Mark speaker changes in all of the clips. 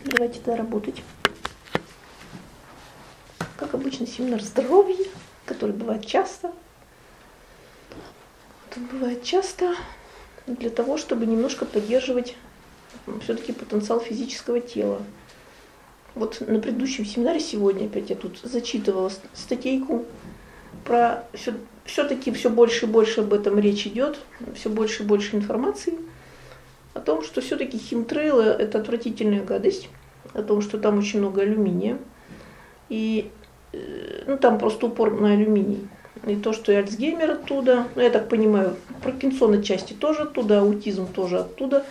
Speaker 1: Давайте тогда работать. Как обычно, семинар здоровья, который бывает часто. Тут бывает часто для того, чтобы немножко поддерживать все-таки потенциал физического тела. Вот на предыдущем семинаре сегодня опять я тут зачитывала статейку про все-таки все больше и больше об этом речь идет, все больше и больше информации о том, что все-таки химтрейлы это отвратительная гадость, о том, что там очень много алюминия. И там просто упор на алюминий. И то, что и Альцгеймер оттуда, я так понимаю, паркинсон отчасти тоже оттуда, аутизм тоже оттуда.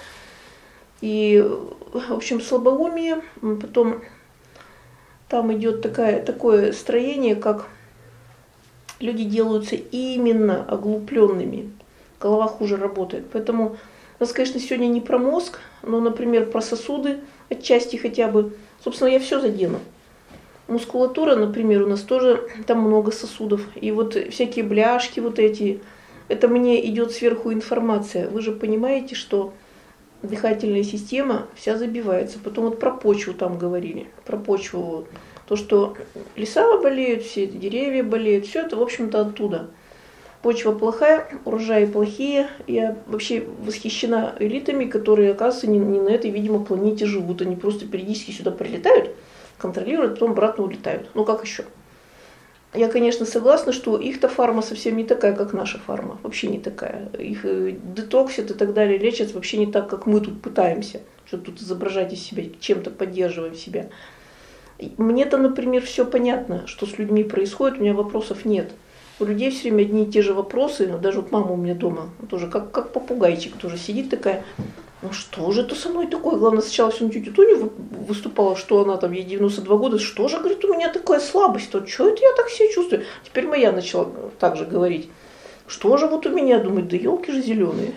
Speaker 1: И, в общем, слабоумие, потом там идет такое строение, как люди делаются именно оглупленными, голова хуже работает. Поэтому у нас, конечно, сегодня не про мозг, но, например, про сосуды отчасти хотя бы. Собственно, я все задену. Мускулатура, например, у нас тоже там много сосудов. И вот всякие бляшки вот эти, это мне идет сверху информация. Вы же понимаете, что дыхательная система вся забивается. Потом вот про почву там говорили. Про почву. То, что леса болеют, все эти деревья болеют. Все это, в общем-то, оттуда. Почва плохая, урожаи плохие. Я вообще восхищена элитами, которые, оказывается, не на этой, видимо, планете живут. Они просто периодически сюда прилетают, контролируют, потом обратно улетают. Ну как еще? Я, конечно, согласна, что их-то фарма совсем не такая, как наша фарма. Вообще не такая. Их детоксят и так далее лечат вообще не так, как мы тут пытаемся. Что тут изображать из себя, чем-то поддерживаем себя. Мне-то, например, все понятно, что с людьми происходит, у меня вопросов нет. У людей все время одни и те же вопросы. Даже вот мама у меня дома тоже как попугайчик тоже сидит такая. Ну что же это со мной такое? Главное, сначала всю тетю Тоню выступала, что она там, ей 92 года. Что же, говорит, у меня такая слабость? Вот что это я так себя чувствую? Теперь моя начала так же говорить. Что же вот у меня? Думает, да елки же зеленые.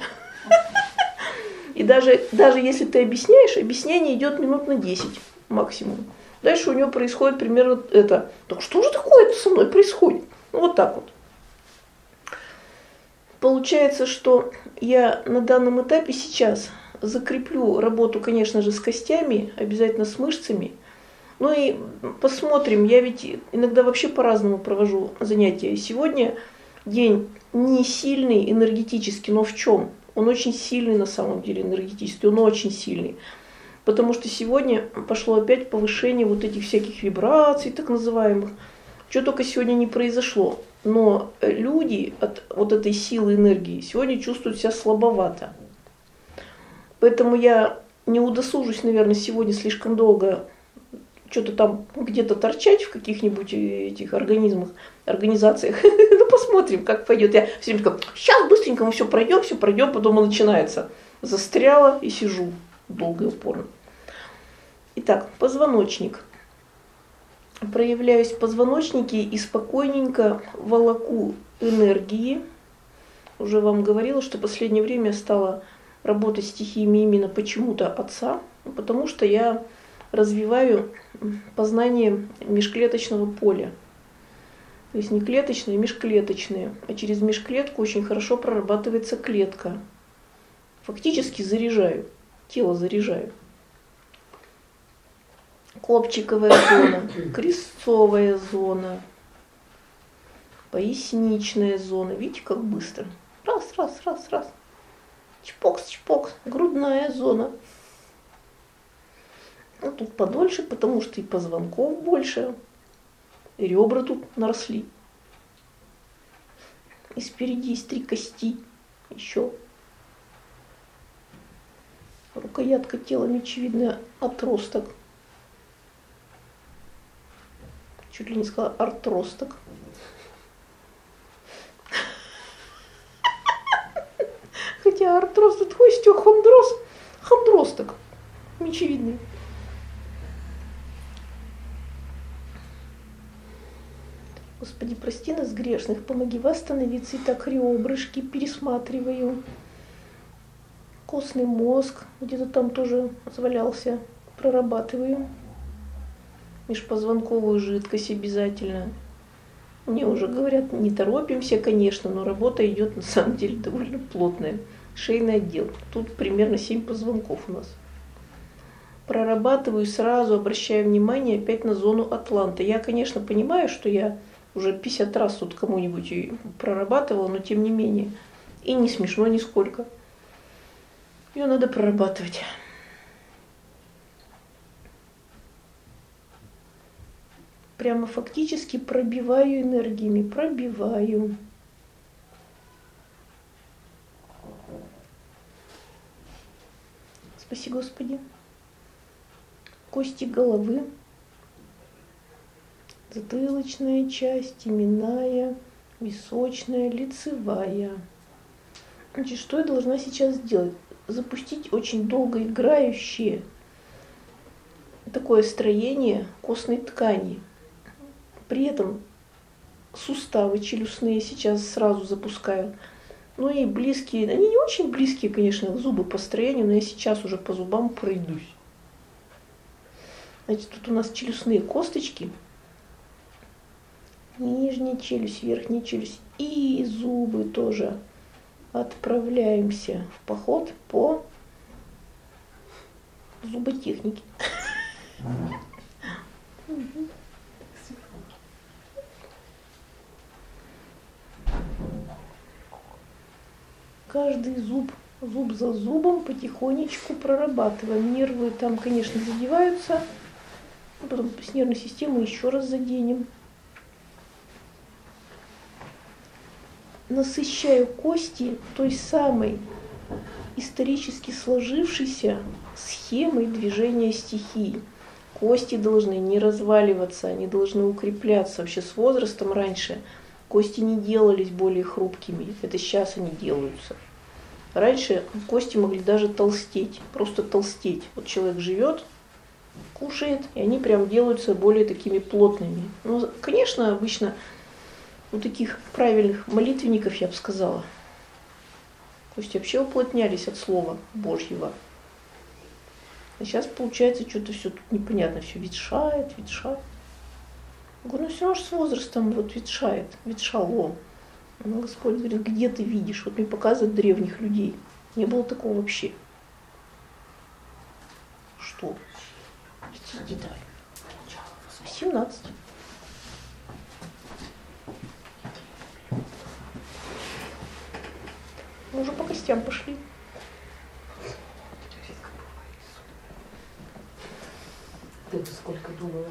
Speaker 1: И даже если ты объясняешь, объяснение идет минут на 10 максимум. Дальше у него происходит примерно это. Так что же такое-то со мной происходит? Ну вот так вот. Получается, что я на данном этапе сейчас закреплю работу, конечно же, с костями, обязательно с мышцами. Ну и посмотрим, я ведь иногда вообще по-разному провожу занятия. Сегодня день не сильный энергетически, но в чем? Он очень сильный на самом деле энергетически, он очень сильный. Потому что сегодня пошло опять повышение вот этих всяких вибраций, так называемых. Что только сегодня не произошло. Но люди от вот этой силы энергии сегодня чувствуют себя слабовато. Поэтому я не удосужусь, наверное, сегодня слишком долго что-то там где-то торчать в каких-нибудь этих организациях. Ну, посмотрим, как пойдет. Я все время говорю, сейчас быстренько мы все пройдем, потом и начинается. Застряла и сижу долго и упорно. Итак, позвоночник. Проявляюсь в позвоночнике и спокойненько волоку энергии. Уже вам говорила, что в последнее время я стала работать стихиями именно почему-то отца, потому что я развиваю познание межклеточного поля. То есть не клеточное, а межклеточное. А через межклетку очень хорошо прорабатывается клетка. Фактически заряжаю, тело заряжаю. Копчиковая зона, крестцовая зона, поясничная зона. Видите, как быстро? Раз. Чпокс, грудная зона. Ну, тут подольше, потому что и позвонков больше, и ребра тут наросли. И спереди есть 3 кости еще. Рукоятка тела мечевидная, отросток. Чуть ли не сказала артросток. Хотя артроз это хвостёк, хондросток. Мечевидный. Господи, прости нас грешных, помоги восстановиться. Итак, ребрышки пересматриваю. Костный мозг, где-то там тоже завалялся, прорабатываю. Межпозвонковую жидкость обязательно. Мне уже говорят, не торопимся, конечно, но работа идет на самом деле довольно плотная. Шейный отдел. Тут примерно 7 позвонков у нас. прорабатываю, сразу обращаю внимание опять на зону атланта. Я, конечно, понимаю, что я уже 50 раз тут кому-нибудь и прорабатывала, но тем не менее. И не смешно нисколько. Ее надо прорабатывать. Прямо фактически пробиваю энергиями, пробиваю. Спаси Господи. Кости головы, затылочная часть, теменная, височная, лицевая. Значит, что я должна сейчас сделать? Запустить очень долгоиграющее такое строение костной ткани. При этом суставы челюстные сейчас сразу запускаю. Ну и близкие, они не очень близкие, конечно, зубы по строению, но я сейчас уже по зубам пройдусь. Значит, тут у нас челюстные косточки, нижняя челюсть, верхняя челюсть и зубы тоже. Отправляемся в поход по зуботехнике. Каждый зуб за зубом потихонечку прорабатываем. Нервы там, конечно, задеваются. Потом с нервной системой еще раз заденем. Насыщаю кости той самой исторически сложившейся схемой движения стихий. Кости должны не разваливаться, они должны укрепляться. Вообще с возрастом раньше кости не делались более хрупкими. Это сейчас они делаются. Раньше кости могли даже толстеть, просто толстеть. Вот человек живет, кушает, и они прям делаются более такими плотными. Но, конечно, обычно у таких правильных молитвенников, я бы сказала, кости вообще уплотнялись от слова Божьего. А сейчас получается что-то все тут непонятно, все ветшает. Я говорю, ну все равно с возрастом вот ветшало. Но Господь говорит, где ты видишь? Вот мне показывают древних людей. Не было такого вообще. Что? 17. Мы уже по костям пошли.
Speaker 2: Ты бы сколько думала?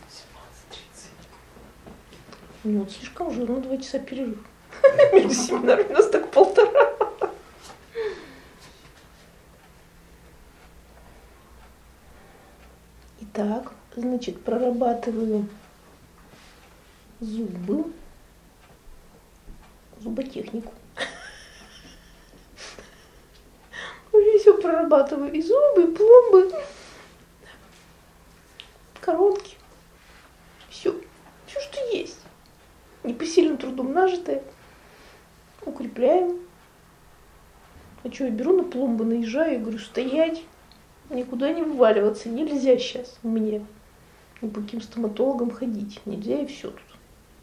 Speaker 1: 17:30. Ну вот слишком уже, 2 часа перерыв. Между семинарами у нас так 1,5. Итак, значит, прорабатываю зуботехнику. Уже все прорабатываю. И зубы, и пломбы, коронки. Все, что есть. Непосильным трудом нажитое. Укрепляем. А что, я беру на пломбы, наезжаю и говорю, стоять, никуда не вываливаться, нельзя сейчас мне. Ни по каким стоматологам ходить, нельзя и все тут.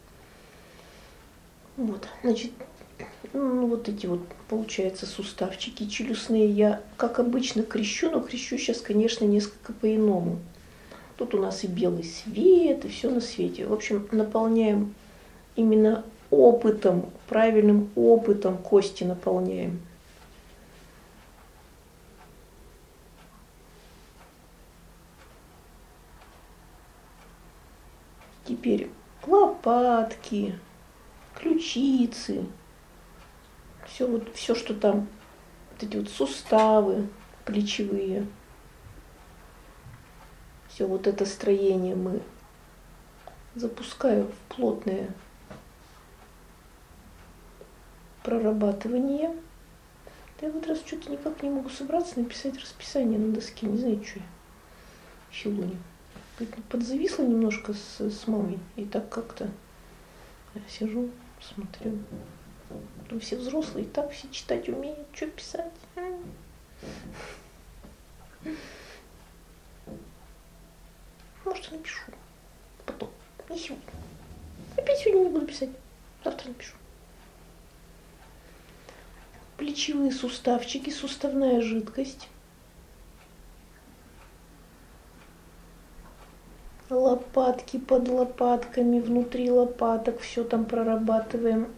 Speaker 1: Вот, значит, вот эти вот, получается, суставчики челюстные я, как обычно, крещу, но крещу сейчас, конечно, несколько по-иному. Тут у нас и белый свет, и все на свете. В общем, наполняем именно опытом, правильным опытом кости наполняем. Теперь лопатки, ключицы, все, что там, вот эти вот суставы плечевые. Все вот это строение мы запускаем в плотное прорабатывание. Я вот раз что-то никак не могу собраться, написать расписание на доске, не знаю, что я филоню. Подзависла немножко с мамой, и так как-то я сижу, смотрю. Там все взрослые, и так все читать умеют, что писать. Может, напишу потом, не сегодня. Опять сегодня не буду писать, завтра напишу. Плечевые суставчики, суставная жидкость. лопатки под лопатками, внутри лопаток, все там прорабатываем.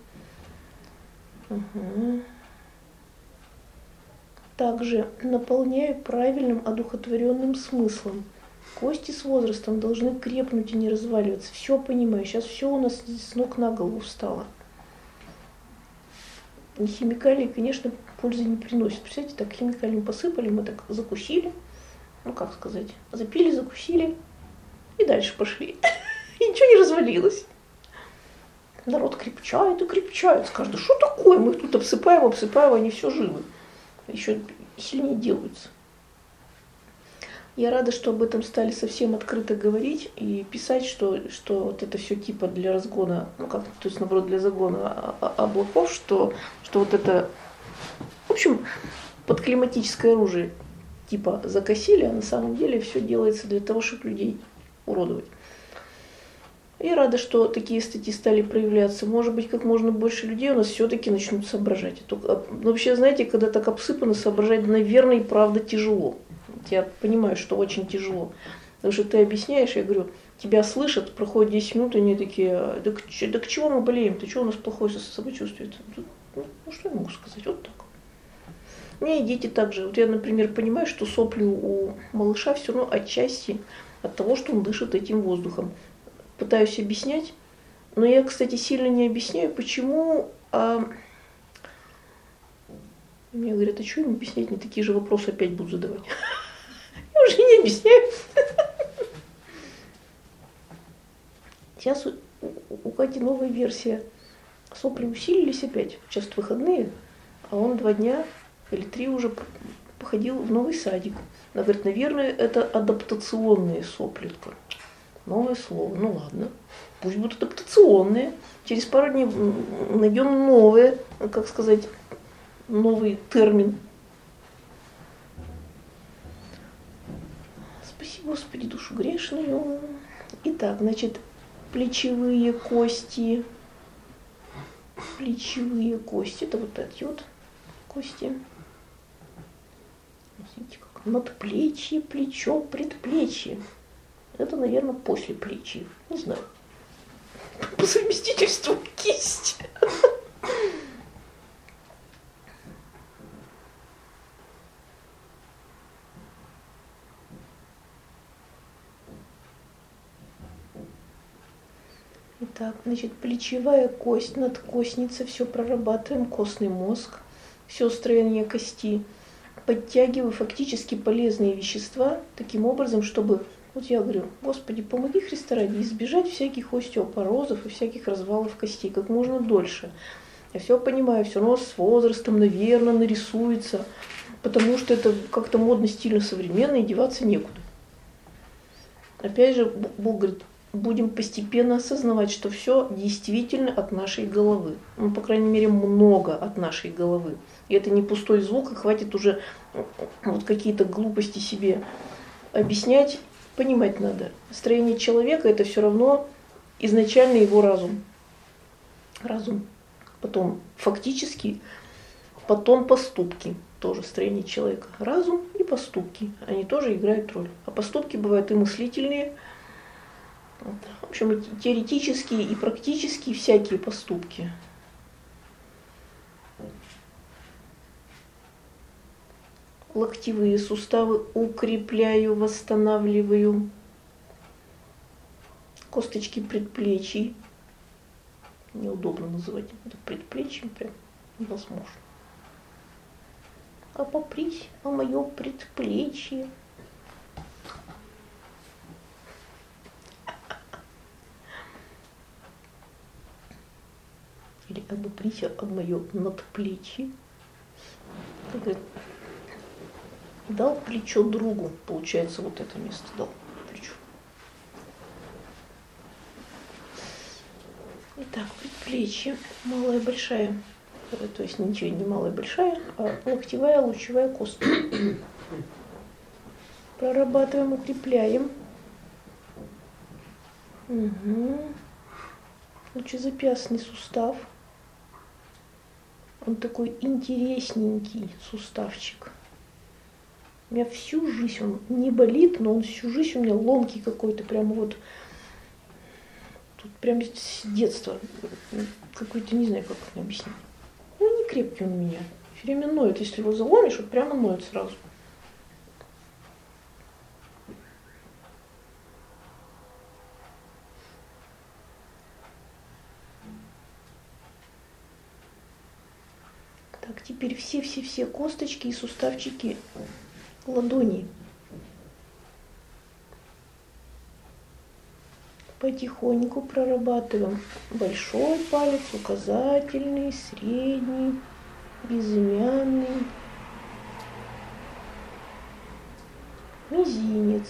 Speaker 1: Угу. Также наполняю правильным одухотворенным смыслом. Кости с возрастом должны крепнуть и не разваливаться. Все понимаю. Сейчас все у нас с ног на голову встало. И химикалии, конечно, пользы не приносят. Представляете, так химикалием посыпали, мы так закусили. Ну, как сказать, запили, закусили и дальше пошли. И ничего не развалилось. Народ крепчает и крепчает. Скажет, да что такое? Мы их тут обсыпаем, они все живы. Еще сильнее делаются. Я рада, что об этом стали совсем открыто говорить и писать, что вот это все типа для разгона, ну как, то есть наоборот для загона облаков, что вот это, в общем, подклиматическое оружие типа закосили, а на самом деле все делается для того, чтобы людей уродовать. Я рада, что такие статьи стали проявляться. Может быть, как можно больше людей у нас все-таки начнут соображать. Вообще, знаете, когда так обсыпано, соображать, наверное, и правда тяжело. Я понимаю, что очень тяжело. Потому что ты объясняешь, я говорю, тебя слышат, проходит 10 минут, и они такие, да к чего мы болеем, что у нас плохое самочувствие? Ну, что я могу сказать? Вот так. У меня и дети также. Вот я, например, понимаю, что сопли у малыша все равно отчасти от того, что он дышит этим воздухом. Пытаюсь объяснять, но я, кстати, сильно не объясняю, почему. Мне говорят, а что им объяснять, мне такие же вопросы опять будут задавать. Я уже не объясняю. Сейчас у Кати новая версия. Сопли усилились опять. Сейчас выходные, а он 2 дня или 3 уже походил в новый садик. Она говорит, наверное, это адаптационные сопли. Новое слово. Ну ладно, пусть будут адаптационные. Через пару дней найдем новое, как сказать, новый термин. Спаси, Господи, душу грешную. Итак, значит, плечевые кости. Плечевые кости. Это вот эти вот кости. Смотрите, как надплечье, плечо, предплечье. Это, наверное, после плечи. Не знаю. По совместительству кисть. Итак, значит, плечевая кость, надкостница, все прорабатываем, костный мозг, все строение кости. Подтягиваю фактически полезные вещества таким образом, чтобы, вот я говорю, Господи, помоги, Христа ради, избежать всяких остеопорозов и всяких развалов костей как можно дольше. Я все понимаю, все равно с возрастом, наверное, нарисуется, потому что это как-то модно, стильно, современно, и деваться некуда. Опять же, Бог говорит, будем постепенно осознавать, что все действительно от нашей головы. Ну, по крайней мере, много от нашей головы. И это не пустой звук, и хватит уже вот какие-то глупости себе объяснять. Понимать надо. Строение человека – это все равно изначально его разум. Разум. Потом фактически, потом поступки. Тоже строение человека. Разум и поступки. Они тоже играют роль. А поступки бывают и мыслительные. В общем, и теоретические и практические всякие поступки. Локтевые суставы укрепляю, восстанавливаю. Косточки предплечий. Неудобно называть это предплечьем, прям невозможно. А попрись о мое предплечье. Или обопрись о мое надплечье. Дал плечо другу, получается, вот это место дал плечо. Итак, предплечье, малая, большая, то есть ничего не малая, большая, а локтевая, лучевая кость. Прорабатываем, укрепляем. Угу. Лучезапястный сустав. Он такой интересненький суставчик. У меня всю жизнь он не болит, но он всю жизнь у меня ломкий какой-то, прямо вот тут прям с детства. Какой-то, не знаю, как это объяснить. Ну, не крепкий он у меня. Все время ноет. Если его заломишь, вот прямо ноет сразу. Так, теперь все косточки и суставчики ладони. Потихоньку прорабатываем большой палец, указательный, средний, безымянный, мизинец,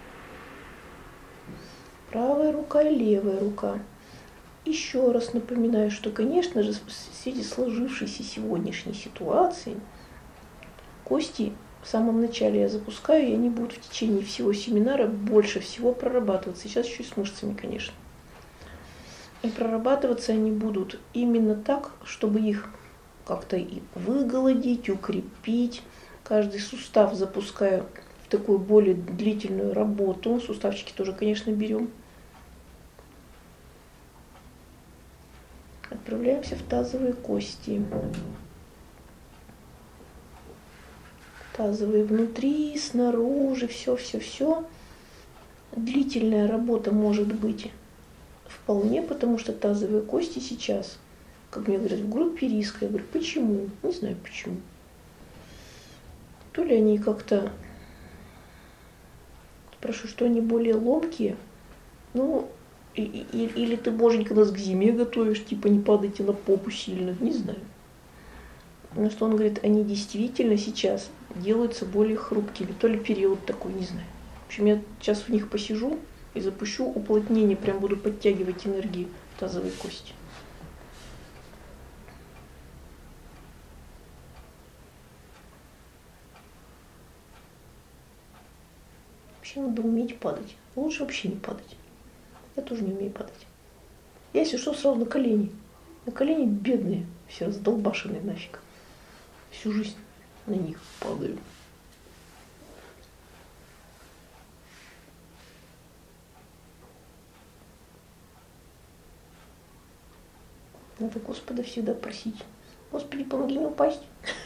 Speaker 1: правая рука и левая рука. Еще раз напоминаю, что, конечно же, в свете сложившейся сегодняшней ситуации кости в самом начале я запускаю, и они будут в течение всего семинара больше всего прорабатываться. Сейчас еще и с мышцами, конечно. И прорабатываться они будут именно так, чтобы их как-то и выгладить, укрепить. Каждый сустав запускаю в такую более длительную работу. Суставчики тоже, конечно, берем. Отправляемся в тазовые кости. Тазовые внутри, снаружи, все. Длительная работа может быть вполне, потому что тазовые кости сейчас, как мне говорят, в группе риска. Я говорю, почему? Не знаю почему. То ли они как-то, прошу, что они более ломкие, ну, или ты, боженька, нас к зиме готовишь, типа не падайте на попу сильно, не знаю. Но что он говорит, они действительно сейчас делаются более хрупкими, то ли период такой, не знаю. В общем, я сейчас в них посижу и запущу уплотнение, прям буду подтягивать энергии в тазовые кости. Вообще надо уметь падать. Лучше вообще не падать. Я тоже не умею падать. Я, если что, сразу на колени. На колени бедные, все раздолбашенные нафиг. Всю жизнь на них падаю. Надо Господа всегда просить. Господи, помоги не упасть.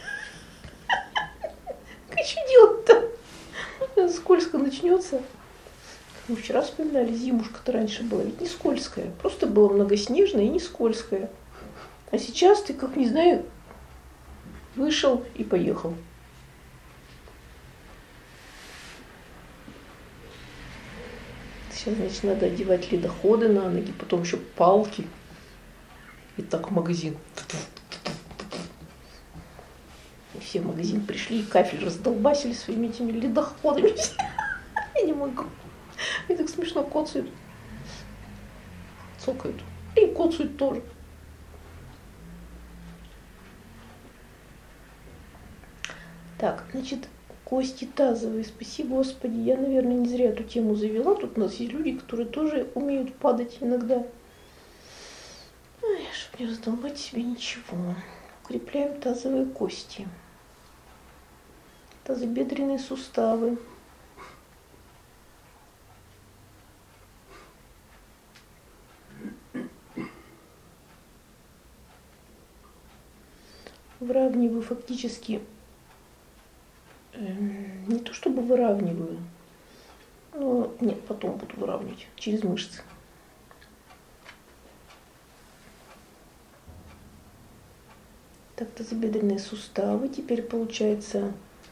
Speaker 1: Как что делать-то? Скользко начнется. Мы вчера вспоминали, зимушка-то раньше была ведь не скользкая. Просто было многоснежное и не скользкое. А сейчас ты, как не знаю, вышел и поехал. Сейчас, значит, надо одевать ледоходы на ноги, потом еще палки. И так в магазин. И все в магазин пришли, и кафель раздолбасили своими этими ледоходами. Я не могу. Мне так смешно коцают. Цокают. И коцают тоже. Так, значит, кости тазовые. Спасибо, Господи. Я, наверное, не зря эту тему завела. Тут у нас есть люди, которые тоже умеют падать иногда. Ой, чтобы не раздолбать себе ничего. Укрепляем тазовые кости. Тазобедренные суставы. Выравниваю фактически, не то чтобы выравниваю, но нет, потом буду выравнивать через мышцы. Так, тазобедренные суставы, теперь получается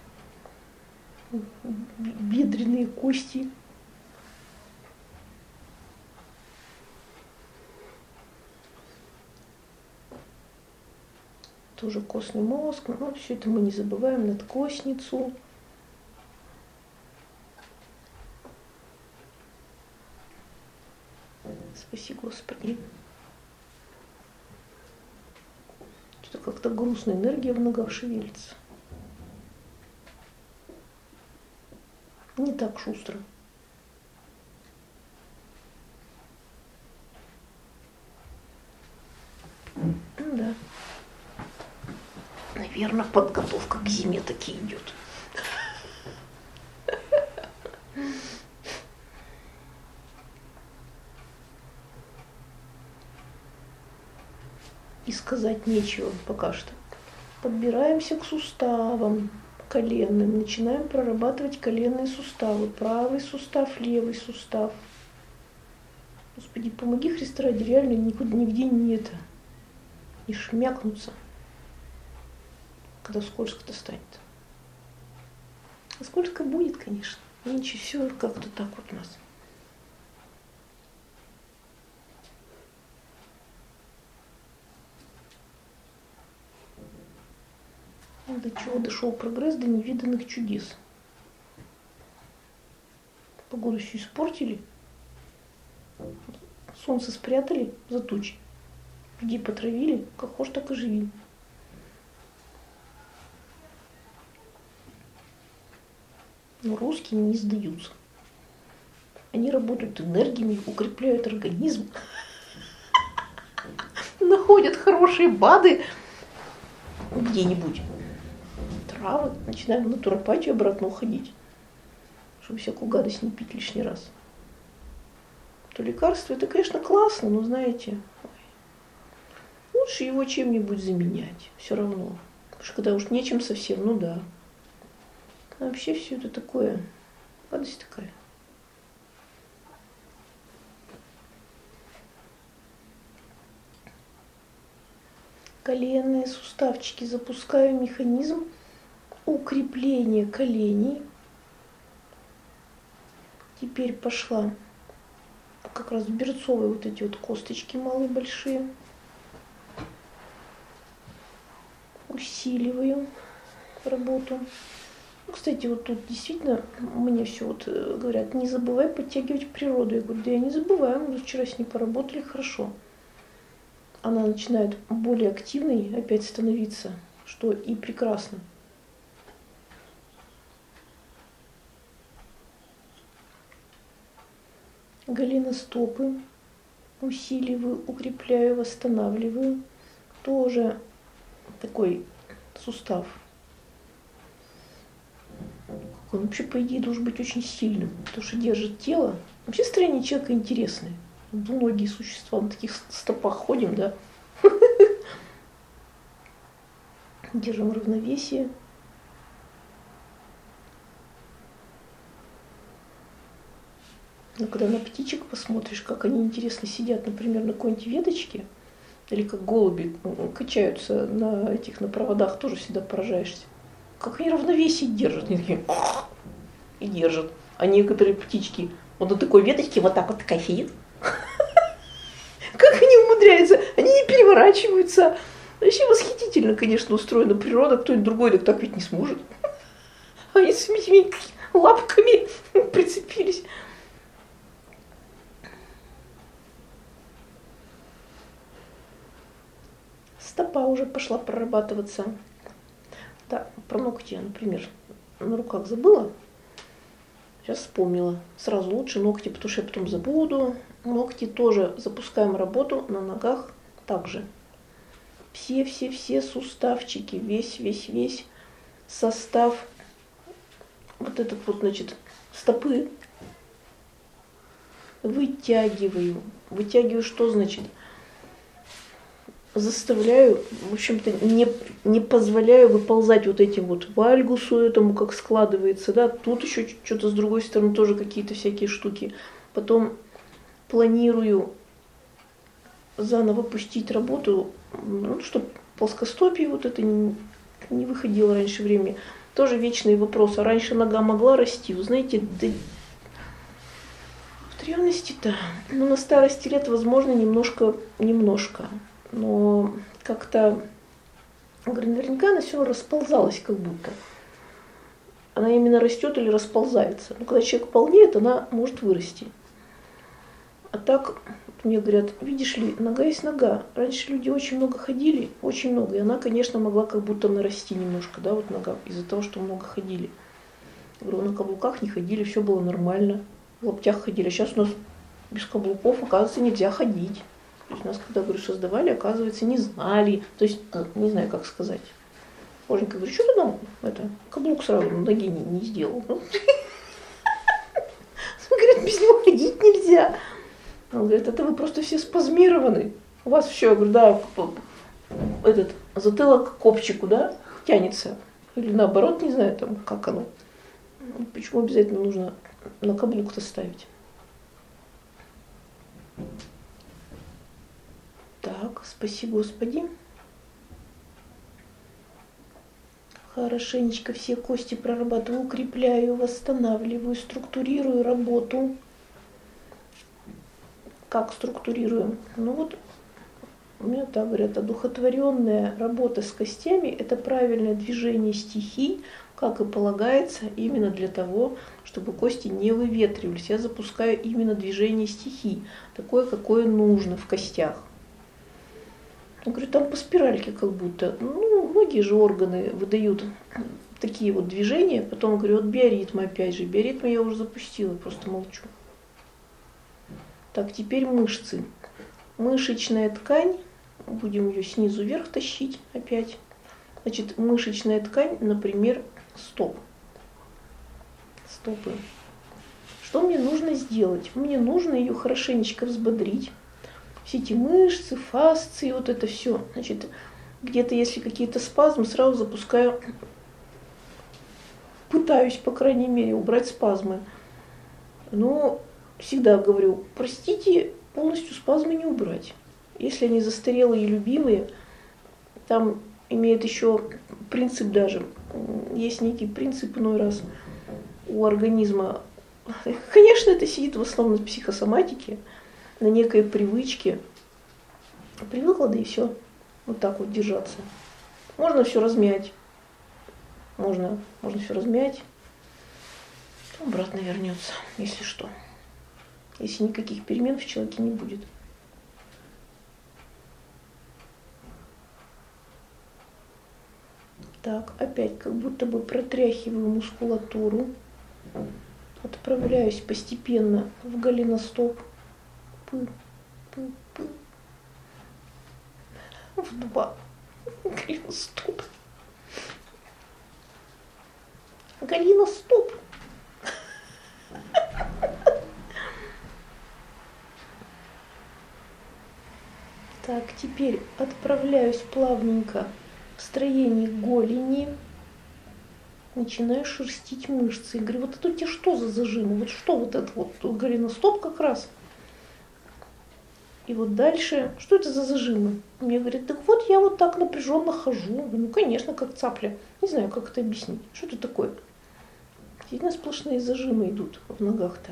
Speaker 1: бедренные кости. Тоже костный мозг, но все это мы не забываем, надкостницу. Спаси Господи. Что-то как-то грустная энергия в ногах шевелится. Не так шустро. Да. Наверное, подготовка к зиме таки идет. и сказать нечего пока что. Подбираемся к суставам коленным, начинаем прорабатывать коленные суставы. Правый сустав, левый сустав. Господи, помоги, Христа ради, реально никуда, нигде не шмякнуться, когда скользко-то станет. А скользко будет, конечно. Ничего, все как-то так вот у нас. До чего дошел прогресс, до невиданных чудес. Погоду всю испортили. Солнце спрятали за тучи. Людей потравили, как хочешь, так и живи. Но русские не сдаются. Они работают энергиями, укрепляют организм, находят хорошие БАДы где-нибудь. Травы, начинаем в натуропатию обратно уходить, чтобы всякую гадость не пить лишний раз. То лекарство, это, конечно, классно, но, знаете, лучше его чем-нибудь заменять, все равно. Потому что когда уж нечем совсем, ну да. А вообще все это такое, гадость такая. Коленные суставчики. Запускаю механизм укрепления коленей. Теперь пошла как раз в берцовые вот эти вот косточки малые, большие. Усиливаю работу. Кстати, вот тут действительно мне все вот говорят, не забывай подтягивать природу. Я говорю, да я не забываю, мы вчера с ней поработали хорошо. Она начинает более активной опять становиться, что и прекрасно. Голеностопы усиливаю, укрепляю, восстанавливаю. Тоже такой сустав. Он вообще, по идее, должен быть очень сильным, потому что держит тело. Вообще строение человека интересное. Двуногие существа, на таких стопах ходим, да? Держим равновесие. Но когда на птичек посмотришь, как они интересно сидят, например, на какой-нибудь веточке, или как голуби качаются на проводах, тоже всегда поражаешься. Как они равновесие держат. Они такие и держат. А некоторые птички вот на такой веточке вот так вот такая сидит. Как они умудряются? Они не переворачиваются. Вообще восхитительно, конечно, устроена природа. Кто-нибудь другой так ведь не сможет. Они с этими лапками прицепились. Стопа уже пошла прорабатываться. Да, про ногти, например, на руках забыла. Сейчас вспомнила. Сразу лучше ногти, потому что я потом забуду. Ногти тоже запускаем работу на ногах также. Все суставчики, весь состав вот этот вот, значит, стопы вытягиваю. Вытягиваю что значит? Заставляю, в общем-то, не позволяю выползать вот этим вот вальгусу этому, как складывается, да, тут еще что-то с другой стороны тоже какие-то всякие штуки. Потом планирую заново пустить работу, ну, чтобы плоскостопие вот это не выходило раньше времени. Тоже вечный вопрос, а раньше нога могла расти? Вы знаете, да, в реальности-то, ну, на старости лет, возможно, немножко. Но как-то, говорю, наверняка она все расползалась как будто. Она именно растет или расползается. Но когда человек полнеет, она может вырасти. А так, мне говорят, видишь ли, нога есть нога. Раньше люди очень много ходили, очень много. И она, конечно, могла как будто нарасти немножко, да, вот нога, из-за того, что много ходили. Я говорю, на каблуках не ходили, все было нормально. В лаптях ходили. А сейчас у нас без каблуков, оказывается, нельзя ходить. То есть нас, когда, говорю, создавали, оказывается, не знали. То есть, не знаю, как сказать. Боженька, говорю, что ты там каблук сразу на ноге не сделал? Говорят, без него ходить нельзя. Он говорит, это вы просто все спазмированы. У вас все, я говорю, да, этот затылок к копчику, да, тянется. Или наоборот, не знаю, там, как оно. Почему обязательно нужно на каблук-то ставить? Так, спаси Господи. Хорошенечко все кости прорабатываю, укрепляю, восстанавливаю, структурирую работу. Как структурируем? Ну вот, у меня так говорят, одухотворенная работа с костями – это правильное движение стихий, как и полагается, именно для того, чтобы кости не выветривались. Я запускаю именно движение стихий, такое, какое нужно в костях. Я говорю, там по спиральке как будто. Ну, многие же органы выдают такие вот движения. Потом говорю, вот биоритмы опять же. Биоритмы я уже запустила, просто молчу. Так, теперь мышцы. Мышечная ткань. Будем ее снизу вверх тащить опять. Значит, мышечная ткань, например, стоп. Стопы. Что мне нужно сделать? Мне нужно ее хорошенечко взбодрить. Все эти мышцы, фасции, вот это все. Значит, где-то если какие-то спазмы, сразу запускаю, пытаюсь, по крайней мере, убрать спазмы. Но всегда говорю, простите, полностью спазмы не убрать. Если они застарелые и любимые, там имеет еще принцип даже, есть некий принцип иной раз у организма. Конечно, это сидит в основном на психосоматике, на некой привычке. Привыкла, да и все. Вот так вот держаться. Можно все размять. Можно все размять. Обратно вернется, если что. Если никаких перемен в человеке не будет. Так, опять как будто бы протряхиваю мускулатуру. Отправляюсь постепенно в голеностоп. В два. Голеностоп. Голеностоп. Так, теперь отправляюсь плавненько в строение голени. Начинаю шерстить мышцы. И говорю, вот это у тебя что за зажимы? Вот что вот это вот? Голеностоп как раз. И вот дальше, что это за зажимы? Мне говорят, так вот я вот так напряженно хожу. Ну, конечно, как цапля. Не знаю, как это объяснить. Что это такое? Действительно сплошные зажимы идут в ногах-то.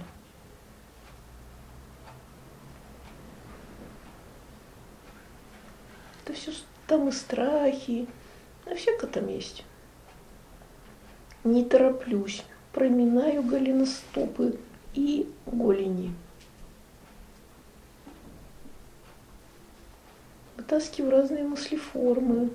Speaker 1: Это все там и страхи. А всяко там есть. Не тороплюсь. Проминаю голеностопы и голени. Вытаскиваю разные мыслеформы.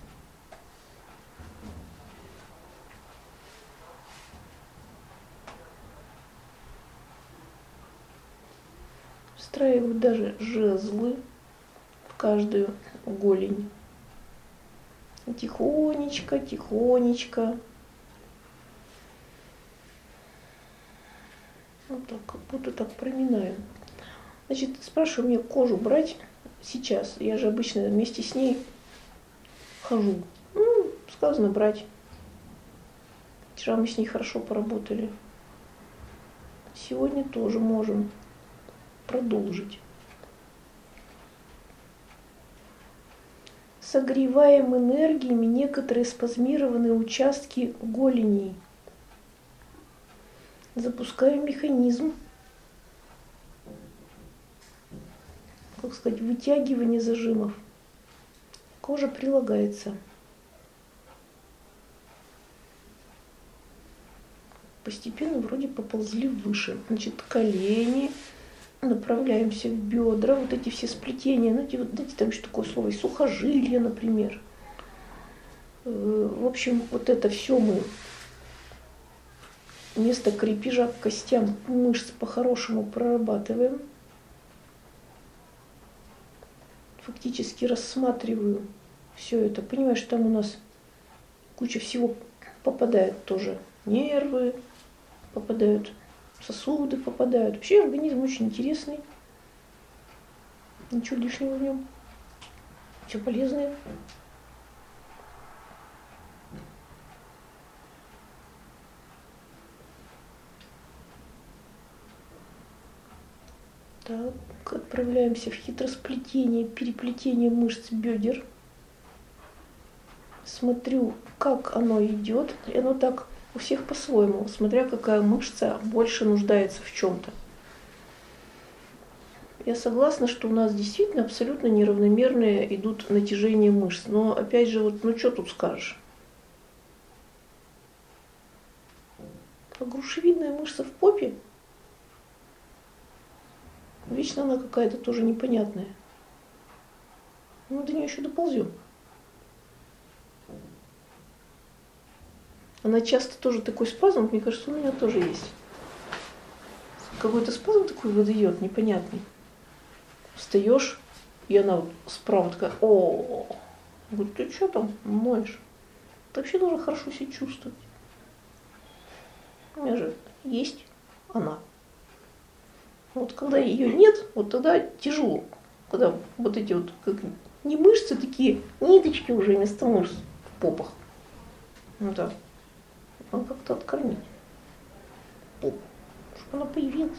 Speaker 1: Встраиваю даже жезлы в каждую голень. И тихонечко, тихонечко. Вот так, как будто так проминаю. Значит, спрашиваю, мне кожу брать сейчас? Я же обычно вместе с ней хожу. Ну, сказано брать. Вчера мы с ней хорошо поработали. Сегодня тоже можем продолжить. Согреваем энергиями некоторые спазмированные участки голеней. Запускаем механизм, как сказать, вытягивания зажимов. Кожа прилагается. Постепенно вроде поползли выше. Значит, колени, направляемся в бедра, вот эти все сплетения, ну, знаете, там еще такое слово, и сухожилия, например. В общем, вот это все мы место крепежа к костям мышц по-хорошему прорабатываем. Фактически рассматриваю все это. Понимаю, что там у нас куча всего попадает тоже. Нервы попадают, сосуды попадают. Вообще организм очень интересный. Ничего лишнего в нем. Все полезное. Так, отправляемся в хитросплетение, переплетение мышц бедер. Смотрю, как оно идет. И оно так у всех по-своему, смотря какая мышца больше нуждается в чем-то. Я согласна, что у нас действительно абсолютно неравномерные идут натяжения мышц. Но опять же, вот, ну что тут скажешь? А грушевидная мышца в попе, вечно она какая-то тоже непонятная. Мы до нее еще доползем. Она часто тоже такой спазм, мне кажется, у меня тоже есть. Какой-то спазм такой выдает, непонятный. Встаешь, и она вот справа такая: о, говорит, ты что там моешь? Ты вообще должен хорошо себя чувствовать. У меня же есть она. Вот когда ее нет, вот тогда тяжело. Когда вот эти вот, как не мышцы такие, ниточки уже вместо мышц в попах. Ну да. Надо как-то откормить попу, чтобы она появилась.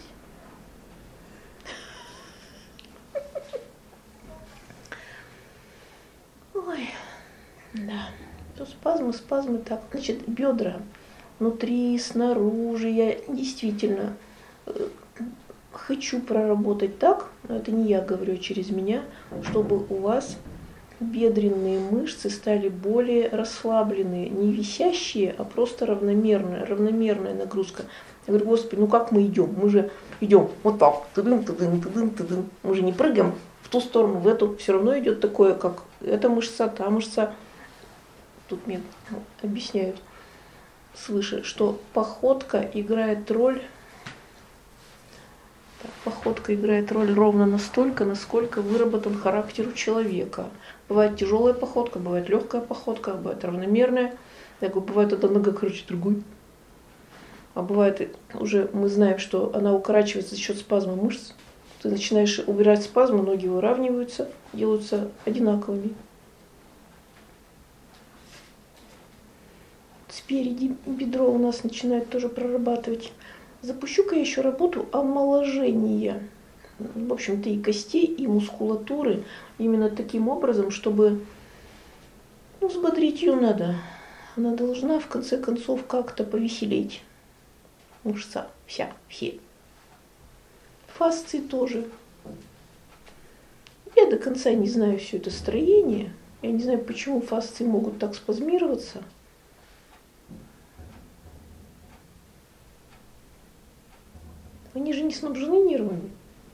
Speaker 1: Ой, да. То спазмы так. Значит, бедра внутри, снаружи. Я действительно хочу проработать так, но это не я говорю, через меня, чтобы у вас бедренные мышцы стали более расслабленные, не висящие, а просто равномерная нагрузка. Я говорю, Господи, ну как мы идем? Мы же идем вот так, тыдым, тыдым, тыдым, тыдым. Мы же не прыгаем в ту сторону, в эту. Все равно идет такое, как эта мышца, та мышца. Тут мне объясняют свыше, что походка играет роль. Походка играет роль ровно настолько, насколько выработан характер у человека. Бывает тяжелая походка, бывает легкая походка, бывает равномерная. Я говорю, бывает одна нога короче другой. А бывает уже мы знаем, что она укорачивается за счет спазма мышц. Ты начинаешь убирать спазмы, ноги выравниваются, делаются одинаковыми. Спереди бедро у нас начинает тоже прорабатывать. Запущу-ка я еще работу омоложения. В общем-то и костей, и мускулатуры. Именно таким образом, чтобы взбодрить ее надо. Она должна в конце концов как-то повеселеть. Мышца вся, все. Фасции тоже. Я до конца не знаю все это строение. Я не знаю, почему фасции могут так спазмироваться. Они же не снабжены нервами.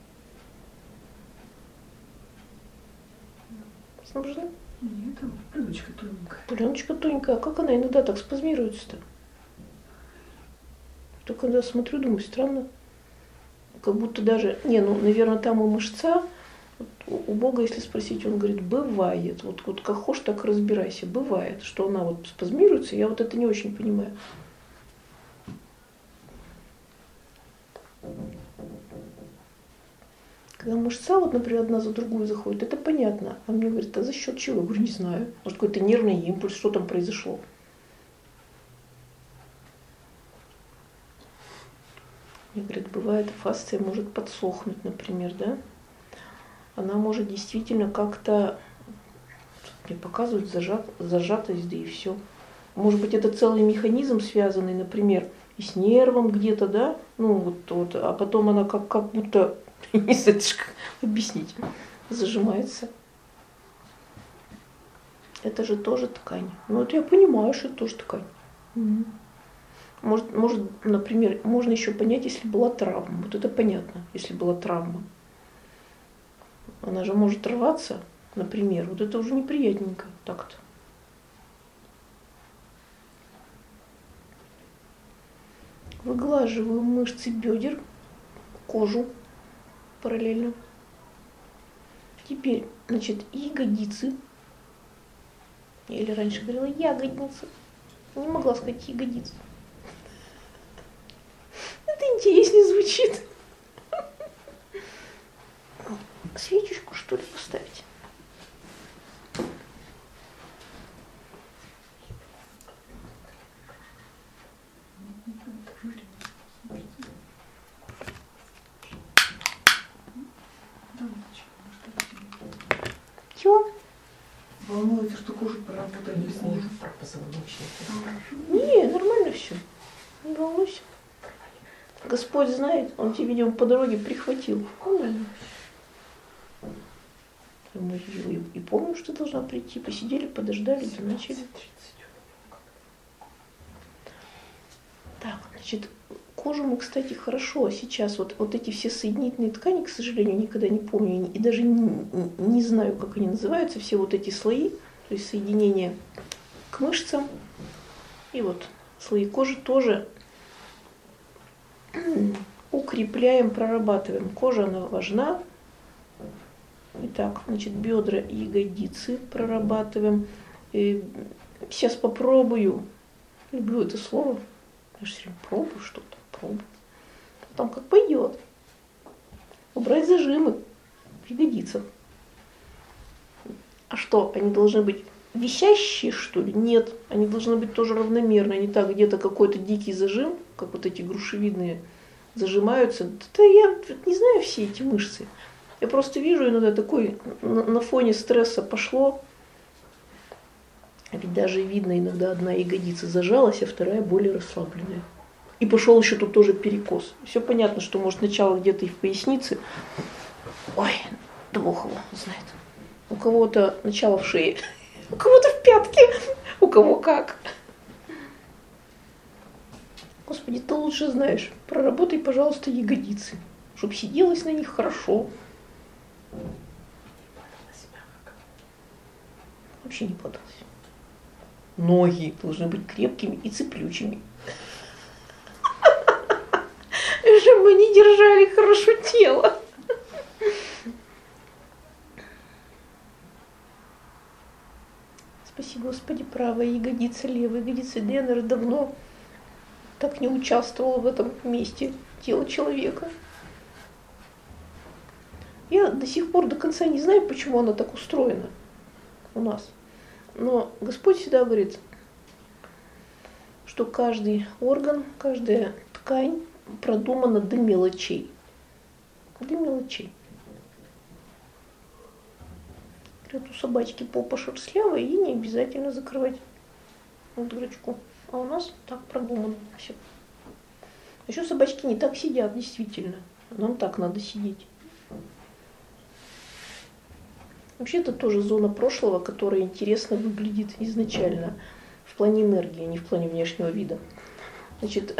Speaker 1: Снабжены?
Speaker 2: Нет, там пленочка тоненькая.
Speaker 1: Пленочка тоненькая. А как она иногда так спазмируется-то? Только когда смотрю, думаю, странно. Как будто даже... наверное, там у мышца. Вот у Бога, если спросить, он говорит, бывает. Вот как хочешь, так разбирайся. Бывает, что она вот спазмируется. Я вот это не очень понимаю. Когда мышца, вот, например, одна за другую заходит, это понятно. А мне говорит, а за счет чего? Я говорю, не знаю. Может, какой-то нервный импульс, что там произошло. Мне говорят, бывает, фасция может подсохнуть, например, да? Она может действительно как-то, мне показывают, зажатость, да и все. Может быть, это целый механизм, связанный, например, и с нервом где-то, да? А потом она как будто, не знаю, как объяснить, зажимается. Это же тоже ткань. Вот я понимаю, что это тоже ткань. Может, например, можно еще понять, если была травма. Вот это понятно, если была травма. Она же может рваться, например. Вот это уже неприятненько так-то. Выглаживаю мышцы бедер, кожу параллельно. Теперь, ягодицы. Или раньше говорила ягодницы. Не могла сказать ягодицы. Это интереснее звучит. Свечечку, что ли, поставить? Все.
Speaker 2: Волнуется, что кожу поработали без них.
Speaker 1: Не, нормально все. Не волнуйся. Господь знает, Он тебе, видимо, по дороге прихватил. Нормально. Мы и помню, что ты должна прийти. Посидели, подождали, да начали. Так, значит, кожу мы, кстати, хорошо сейчас. Вот эти все соединительные ткани, к сожалению, никогда не помню. И даже не знаю, как они называются. Все вот эти слои, то есть соединения к мышцам. И вот слои кожи тоже укрепляем, прорабатываем. Кожа, она важна. Итак, значит, бедра и ягодицы прорабатываем. И сейчас попробую. Люблю это слово. Я же все время пробую что-то, пробую. Потом как пойдет. Убрать зажимы в ягодицах. А что, они должны быть висящие, что ли? Нет. Они должны быть тоже равномерные. Не так, где-то какой-то дикий зажим, как вот эти грушевидные, зажимаются. Да я не знаю все эти мышцы. Я просто вижу иногда такой, на фоне стресса пошло, а ведь даже видно, иногда одна ягодица зажалась, а вторая более расслабленная. И пошел еще тут тоже перекос. Все понятно, что может начало где-то и в пояснице. Ой, да Бог его знает. У кого-то начало в шее, у кого-то в пятке, у кого как. Господи, ты лучше знаешь. Проработай, пожалуйста, ягодицы, чтобы сиделось на них хорошо. Вообще не подалась. Ноги должны быть крепкими и цеплючими. Чтобы они держали хорошо тело. Спасибо, Господи, правая ягодица, левая ягодица. Да я, наверное, давно так не участвовала в этом месте тела человека. Я до сих пор до конца не знаю, почему она так устроена у нас. Но Господь всегда говорит, что каждый орган, каждая ткань продумана до мелочей. До мелочей. Говорят, у собачки попа шерстлявая, и не обязательно закрывать вот дырочку. А у нас так продумано все. Еще собачки не так сидят, действительно. Нам так надо сидеть. Вообще это тоже зона прошлого, которая интересно выглядит изначально в плане энергии, а не в плане внешнего вида. Значит,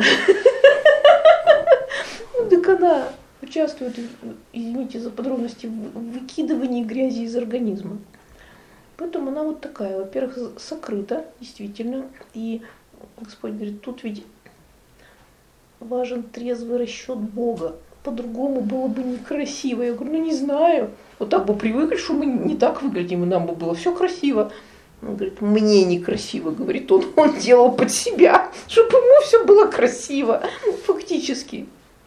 Speaker 1: так она участвует, извините за подробности, в выкидывании грязи из организма. Поэтому она вот такая, во-первых, сокрыта, действительно. И Господь говорит, тут ведь важен трезвый расчет Бога. По-другому было бы некрасиво. Я говорю, не знаю. Вот так бы привыкли, что мы не так выглядим, и нам бы было все красиво. Он говорит, мне некрасиво, говорит он делал под себя, чтобы ему все было красиво, фактически.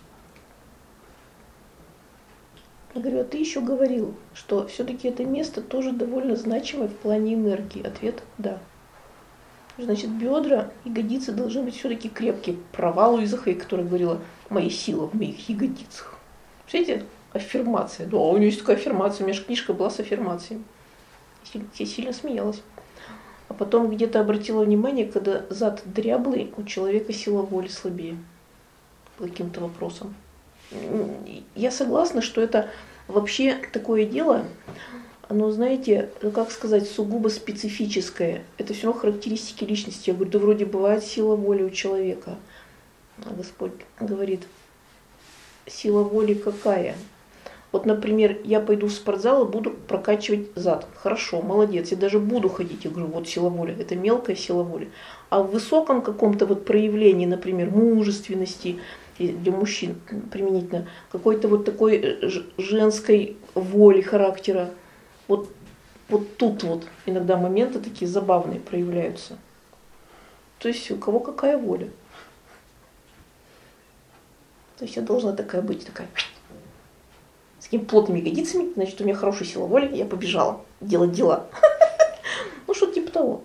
Speaker 1: Я говорю, а ты еще говорил, что все-таки это место тоже довольно значимое в плане энергии. Ответ – да. Значит, бедра, ягодицы должны быть все-таки крепкие. Права Луиза Хей, которая говорила, моя сила в моих ягодицах. Представляете, аффирмация. Да, у нее есть такая аффирмация, у меня же книжка была с аффирмациями. Я сильно смеялась. А потом где-то обратила внимание, когда зад дряблый, у человека сила воли слабее. По каким-то вопросам. Я согласна, что это вообще такое дело, оно, знаете, как сказать, сугубо специфическое. Это все равно характеристики личности. Я говорю, да вроде бывает сила воли у человека. А Господь говорит, сила воли какая? Вот, например, я пойду в спортзал и буду прокачивать зад. Хорошо, молодец, я даже буду ходить. Я говорю, вот сила воли, это мелкая сила воли. А в высоком каком-то вот проявлении, например, мужественности, для мужчин применительно, какой-то вот такой женской воли, характера, вот тут вот иногда моменты такие забавные проявляются. То есть у кого какая воля. То есть я должна такая быть, такая, с такими плотными ягодицами, значит, у меня хорошая сила воли, я побежала делать дела. Ну, что-то типа того.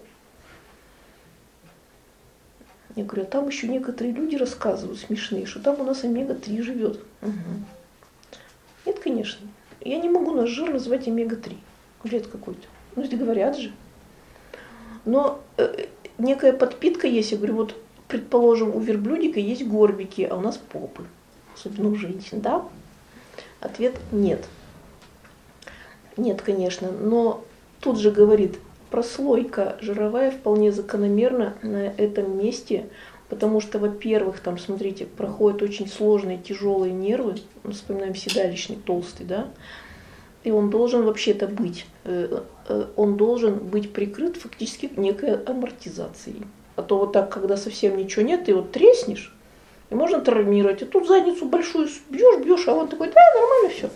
Speaker 1: Я говорю, а там еще некоторые люди рассказывают смешные, что там у нас омега-3 живет. Угу. Нет, конечно. Я не могу наш жир назвать омега-3. Бред какой-то. Ну, это говорят же. Но некая подпитка есть. Я говорю, вот, предположим, у верблюдика есть горбики, а у нас попы. Особенно у женщин, да? Ответ – нет. Нет, конечно, но тут же говорит, прослойка жировая вполне закономерна на этом месте, потому что, во-первых, там, смотрите, проходят очень сложные, тяжелые нервы, вспоминаем седалищник толстый, да, и он должен вообще-то быть, он должен быть прикрыт фактически некой амортизацией. А то вот так, когда совсем ничего нет, ты вот треснешь, и можно травмировать, и тут задницу большую бьешь, а он такой, да, нормально все.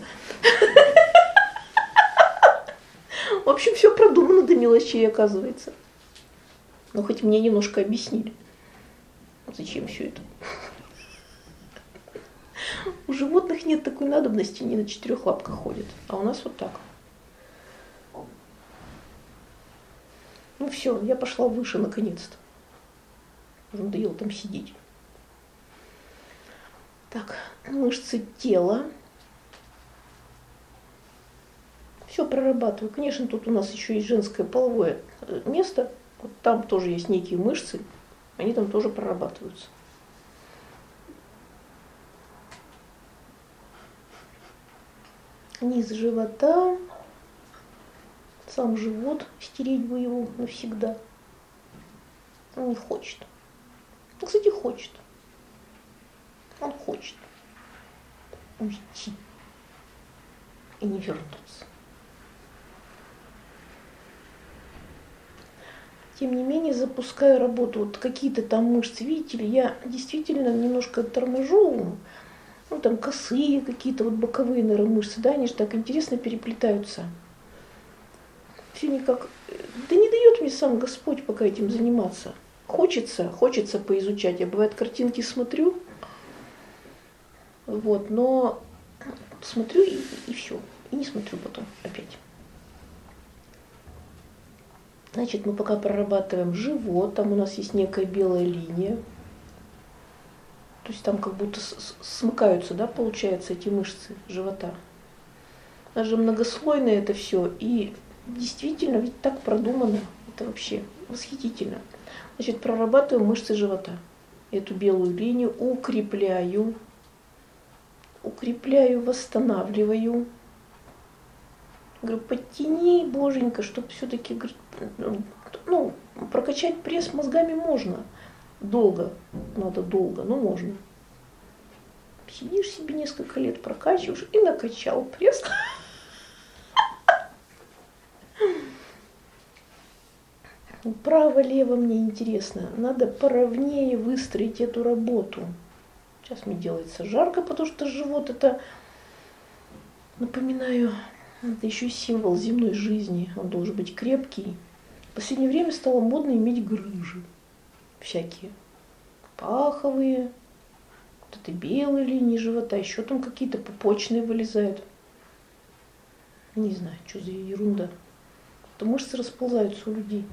Speaker 1: В общем, все продумано до мелочей, оказывается. Но хоть мне немножко объяснили, зачем все это. У животных нет такой надобности, они на 4 лапках ходят, а у нас вот так. Ну все, я пошла выше наконец-то. Уже надоело там сидеть. Так, мышцы тела. Все прорабатываю. Конечно, тут у нас еще есть женское половое место. Вот там тоже есть некие мышцы. Они там тоже прорабатываются. Низ живота. Сам живот. Стереть бы его навсегда. Он не хочет. Он, кстати, хочет. Он хочет уйти и не вернуться. Тем не менее, запускаю работу. Вот какие-то там мышцы, видите ли, я действительно немножко торможу. Ну, там косые какие-то вот боковые нейромышцы, да, они же так интересно переплетаются. Все никак, да не дает мне сам Господь пока этим заниматься. Хочется поизучать. Я, бывает, картинки смотрю, вот, но смотрю и все. И не смотрю потом опять. Значит, мы пока прорабатываем живот, там у нас есть некая белая линия. То есть там как будто смыкаются, да, получается, эти мышцы живота. Даже многослойное это все. И действительно, ведь так продумано. Это вообще восхитительно. Значит, прорабатываем мышцы живота. Эту белую линию укрепляю, восстанавливаю. Говорю, подтяни, боженька, чтобы все-таки, ну, прокачать пресс мозгами можно. Долго, надо долго, но можно. Сидишь себе несколько лет, прокачиваешь и накачал пресс. Право-лево мне интересно. Надо поровнее выстроить эту работу. Сейчас мне делается жарко, потому что живот это, напоминаю, это еще символ земной жизни. Он должен быть крепкий. В последнее время стало модно иметь грыжи. Всякие. Паховые. Вот это белые линии живота. Еще там какие-то пупочные вылезают. Не знаю, что за ерунда. Это мышцы расползаются у людей.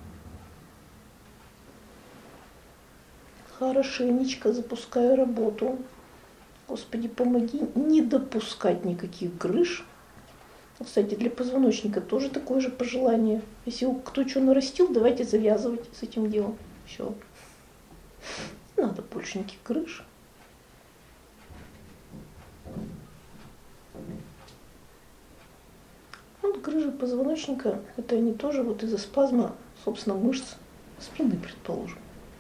Speaker 1: Хорошенечко запускаю работу. Господи, помоги не допускать никаких грыж. Кстати, для позвоночника тоже такое же пожелание. Если кто что нарастил, давайте завязывать с этим делом. Все. Не надо больше никаких грыж. Вот грыжи позвоночника, это они тоже вот из-за спазма, собственно, мышц спины, предположим.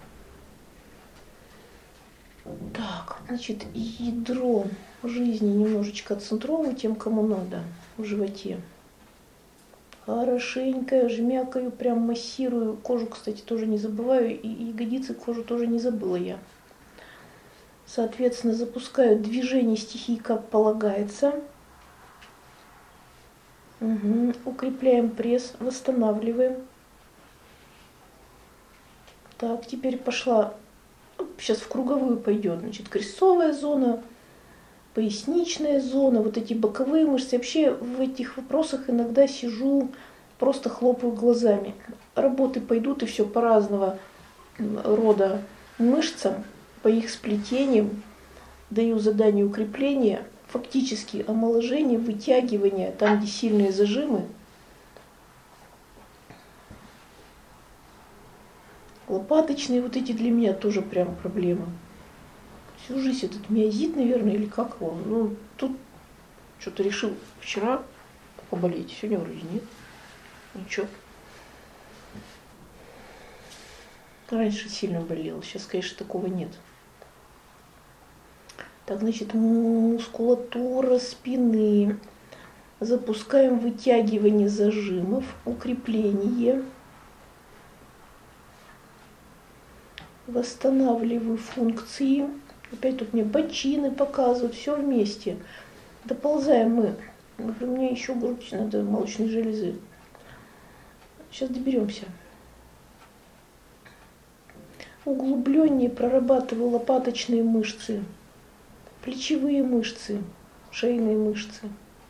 Speaker 1: Так, значит, ядро жизни немножечко отцентровываю тем, кому надо, в животе. Хорошенько жмякаю, прям массирую. Кожу, кстати, тоже не забываю, и ягодицы, кожу тоже не забыла я. Соответственно, запускаю движение стихий, как полагается. Угу. Укрепляем пресс, восстанавливаем. Так, теперь пошла, сейчас в круговую пойдет, значит, крестцовая зона, поясничная зона, вот эти боковые мышцы. Вообще в этих вопросах иногда сижу, просто хлопаю глазами. Работы пойдут и все по разного рода мышцам, по их сплетениям. Даю задание укрепления, фактически омоложение, вытягивание, там, где сильные зажимы. Лопаточные вот эти для меня тоже прям проблема. Всю жизнь этот миозит, наверное, или как его. Ну, тут что-то решил вчера поболеть, сегодня вроде нет. Ничего. Раньше сильно болел, сейчас, конечно, такого нет. Так, значит, мускулатура спины. Запускаем вытягивание зажимов, укрепление. Восстанавливаю функции. Опять тут мне бочины показывают, все вместе. Доползаем мы. Например, мне еще грудь надо, молочные железы. Сейчас доберемся. Углубленнее прорабатываю лопаточные мышцы, плечевые мышцы, шейные мышцы.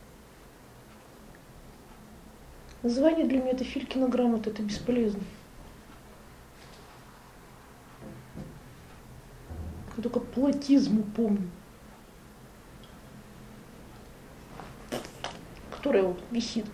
Speaker 1: Название для меня это Филькина грамота, это бесполезно. Я только платизму помню, которая вот висит.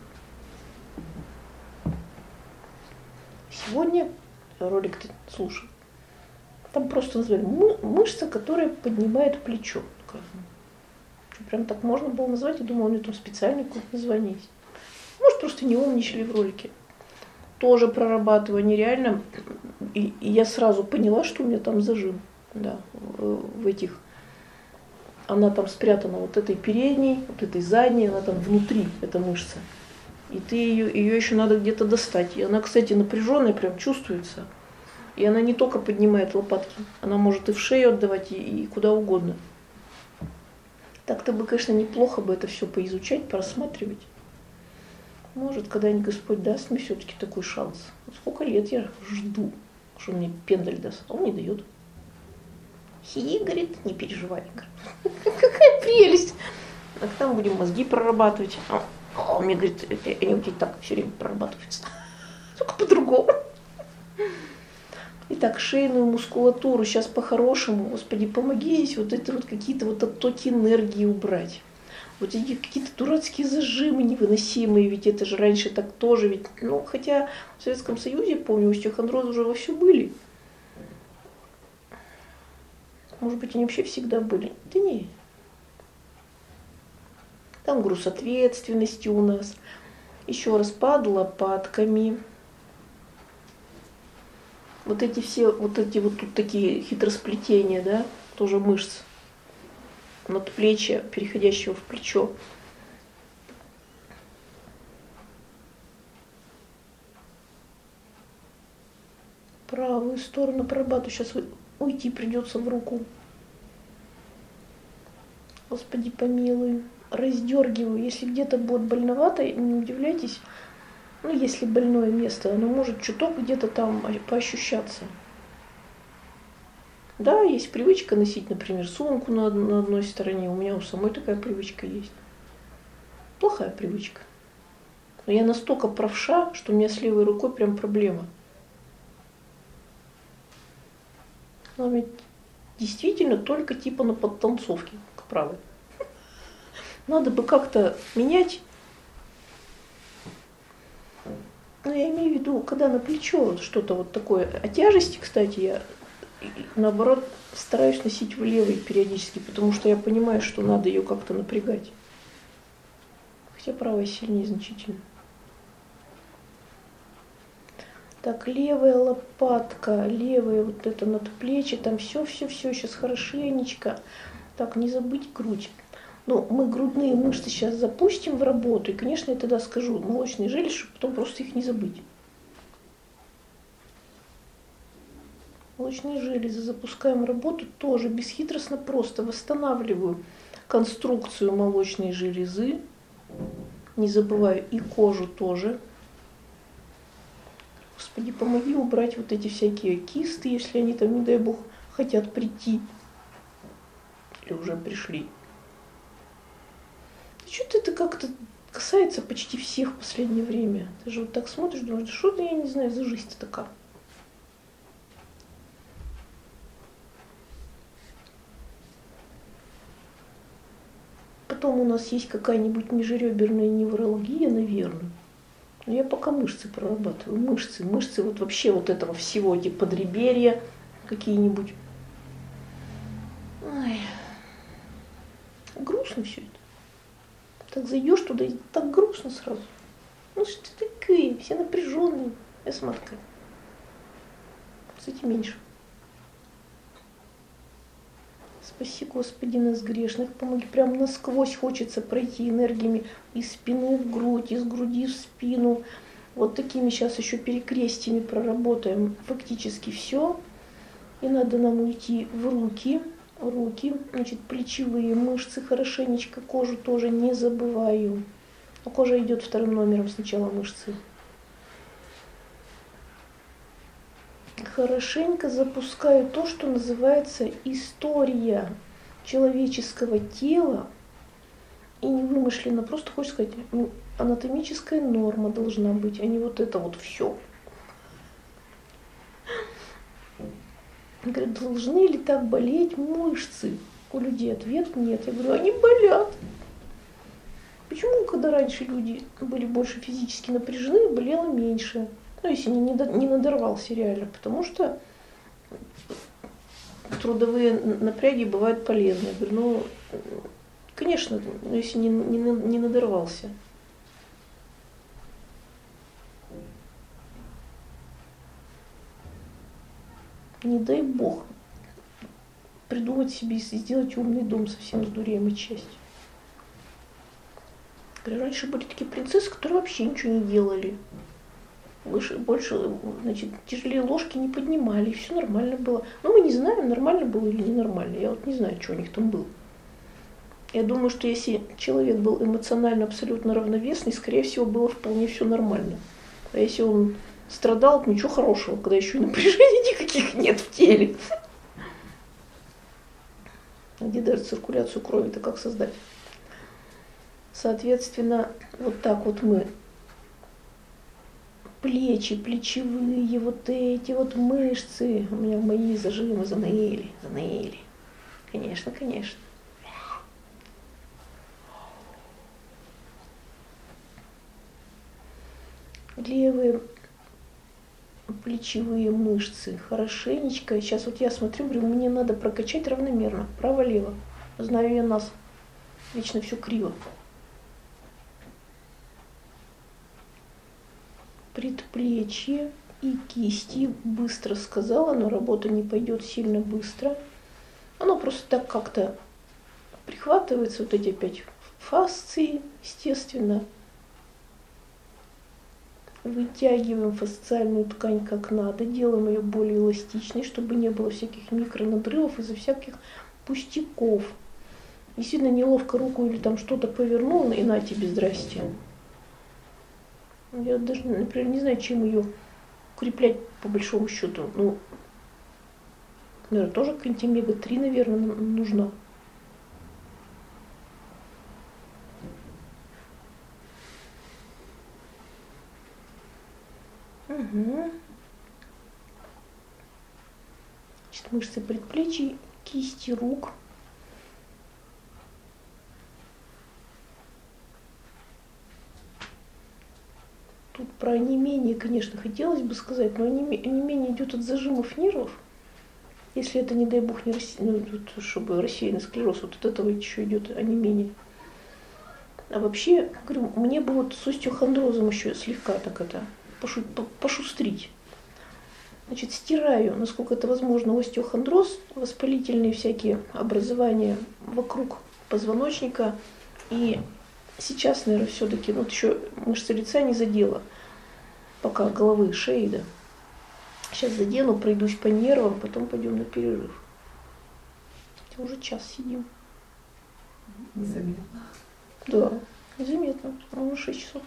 Speaker 1: Сегодня ролик ты слушай. Там просто назвали мышца, которая поднимает плечо. Что, прям так можно было назвать? Я думала, у нее там специальное какое-то название есть. Может, просто не умничали в ролике. Тоже прорабатывание реально. И я сразу поняла, что у меня там зажим. Да, в этих. Она там спрятана вот этой передней, вот этой задней, она там внутри, эта мышца. И ты ее еще надо где-то достать. И она, кстати, напряженная, прям чувствуется. И она не только поднимает лопатки, она может и в шею отдавать, и куда угодно. Так-то бы, конечно, неплохо бы это все поизучать, просматривать. Может, когда-нибудь Господь даст мне все-таки такой шанс. Вот сколько лет я жду, что он мне пендаль даст, а он не дает. Сиди, говорит, не переживай. Какая прелесть. Так там будем мозги прорабатывать. А он мне говорит, они у тебя так все время прорабатываются. Только по-другому. Итак, шейную мускулатуру сейчас по-хорошему, Господи, помоги здесь вот это вот какие-то вот оттоки энергии убрать. Вот эти какие-то дурацкие зажимы невыносимые, ведь это же раньше так тоже, ведь, ну, хотя в Советском Союзе, помню, остеохондрозы уже вовсю были. Может быть, они вообще всегда были? Да не. Там груз ответственности у нас. Еще раз под лопатками. Вот эти все, вот эти вот тут такие хитросплетения, да, тоже мышц. Надплечья, переходящего в плечо. Правую сторону прорабатываю. Сейчас уйти придется в руку. Господи, помилуй. Раздергиваю. Если где-то будет больновато, не удивляйтесь. Ну, если больное место, оно может чуток где-то там поощущаться. Да, есть привычка носить, например, сумку на одной стороне. У меня у самой такая привычка есть. Плохая привычка. Но я настолько правша, что у меня с левой рукой прям проблема. Но ведь действительно только типа на подтанцовке к правой. Надо бы как-то менять. Но я имею в виду, когда на плечо что-то вот такое. А тяжести, кстати, я наоборот стараюсь носить в левой периодически, потому что я понимаю, что надо ее как-то напрягать. Хотя правая сильнее значительно. Так, левая лопатка, левая вот это надплечье, там все сейчас хорошенечко. Так, не забыть грудь. Ну, мы грудные мышцы сейчас запустим в работу, и, конечно, я тогда скажу молочные железы, чтобы потом просто их не забыть. Молочные железы запускаем в работу тоже бесхитростно, просто восстанавливаю конструкцию молочной железы. Не забываю и кожу тоже. Господи, помоги убрать вот эти всякие кисты, если они там, не дай бог, хотят прийти. Или уже пришли. Что-то это как-то касается почти всех в последнее время. Ты же вот так смотришь, думаешь, что-то я не знаю за жизнь-то такая. Потом у нас есть какая-нибудь межреберная невралгия, наверное. Но я пока мышцы прорабатываю. Мышцы вот вообще вот этого всего, эти подреберья какие-нибудь. Ой. Грустно все это. Так зайдешь туда и так грустно сразу. Ну что такое, все напряженные. Я смотрю. Кстати, меньше. Спаси, Господи, нас грешных, помоги. Прям насквозь хочется пройти энергиями из спины в грудь, из груди в спину. Вот такими сейчас еще перекрестиями проработаем фактически все. И надо нам уйти в руки. Значит, плечевые мышцы, хорошенечко кожу тоже не забываю. А кожа идет вторым номером, сначала мышцы. Хорошенько запускаю то, что называется история человеческого тела. И не вымышленно, просто хочется сказать, анатомическая норма должна быть, а не вот это вот все. Говорят, должны ли так болеть мышцы? У людей ответ нет. Я говорю, они болят. Почему, когда раньше люди были больше физически напряжены, болело меньше? Ну, если не надорвался реально, потому что трудовые напряги бывают полезны. Я говорю, ну, конечно, если не надорвался. Не дай бог придумать себе и сделать умный дом совсем с дурем и частью. Говорю, раньше были такие принцессы, которые вообще ничего не делали. Больше, значит, тяжелее ложки не поднимали, и все нормально было. Но мы не знаем, нормально было или ненормально. Я вот не знаю, что у них там было. Я думаю, что если человек был эмоционально абсолютно равновесный, скорее всего, было вполне все нормально. А если он страдал, ничего хорошего, когда еще и напряжений никаких нет в теле. А где даже циркуляцию крови-то как создать? Соответственно, вот так вот мы плечи, плечевые, вот эти вот мышцы, у меня мои зажимы заныли. Конечно. Левые плечевые мышцы хорошенечко. Сейчас вот я смотрю, говорю, мне надо прокачать равномерно, право-лево. Знаю я нас, вечно все криво. Предплечье и кисти, быстро сказала, но работа не пойдет сильно быстро. Оно просто так как-то прихватывается, вот эти опять фасции, естественно. Вытягиваем фасциальную ткань как надо, делаем ее более эластичной, чтобы не было всяких микронадрывов из-за всяких пустяков. Действительно неловко руку или там что-то повернул, и на тебе, здрасте. Я даже, например, не знаю, чем ее укреплять по большому счету. Ну, наверное, тоже какая-нибудь омега-3, наверное, нужна. Угу. Значит, мышцы предплечий, кисти рук. Тут про онемение, конечно, хотелось бы сказать, но онемение идет от зажимов нервов. Если это, не дай бог, не чтобы рассеянный склероз, вот от этого еще идет онемение. А вообще, говорю, мне бы вот с остеохондрозом еще слегка так это пошустрить. Значит, стираю, насколько это возможно, остеохондроз, воспалительные всякие образования вокруг позвоночника. И сейчас, наверное, все-таки, вот еще мышцы лица не задела, пока головы, шеи, да. Сейчас задену, пройдусь по нервам, потом пойдем на перерыв. Хотя уже час сидим.
Speaker 2: Незаметно.
Speaker 1: Да, незаметно. Уже 6 часов.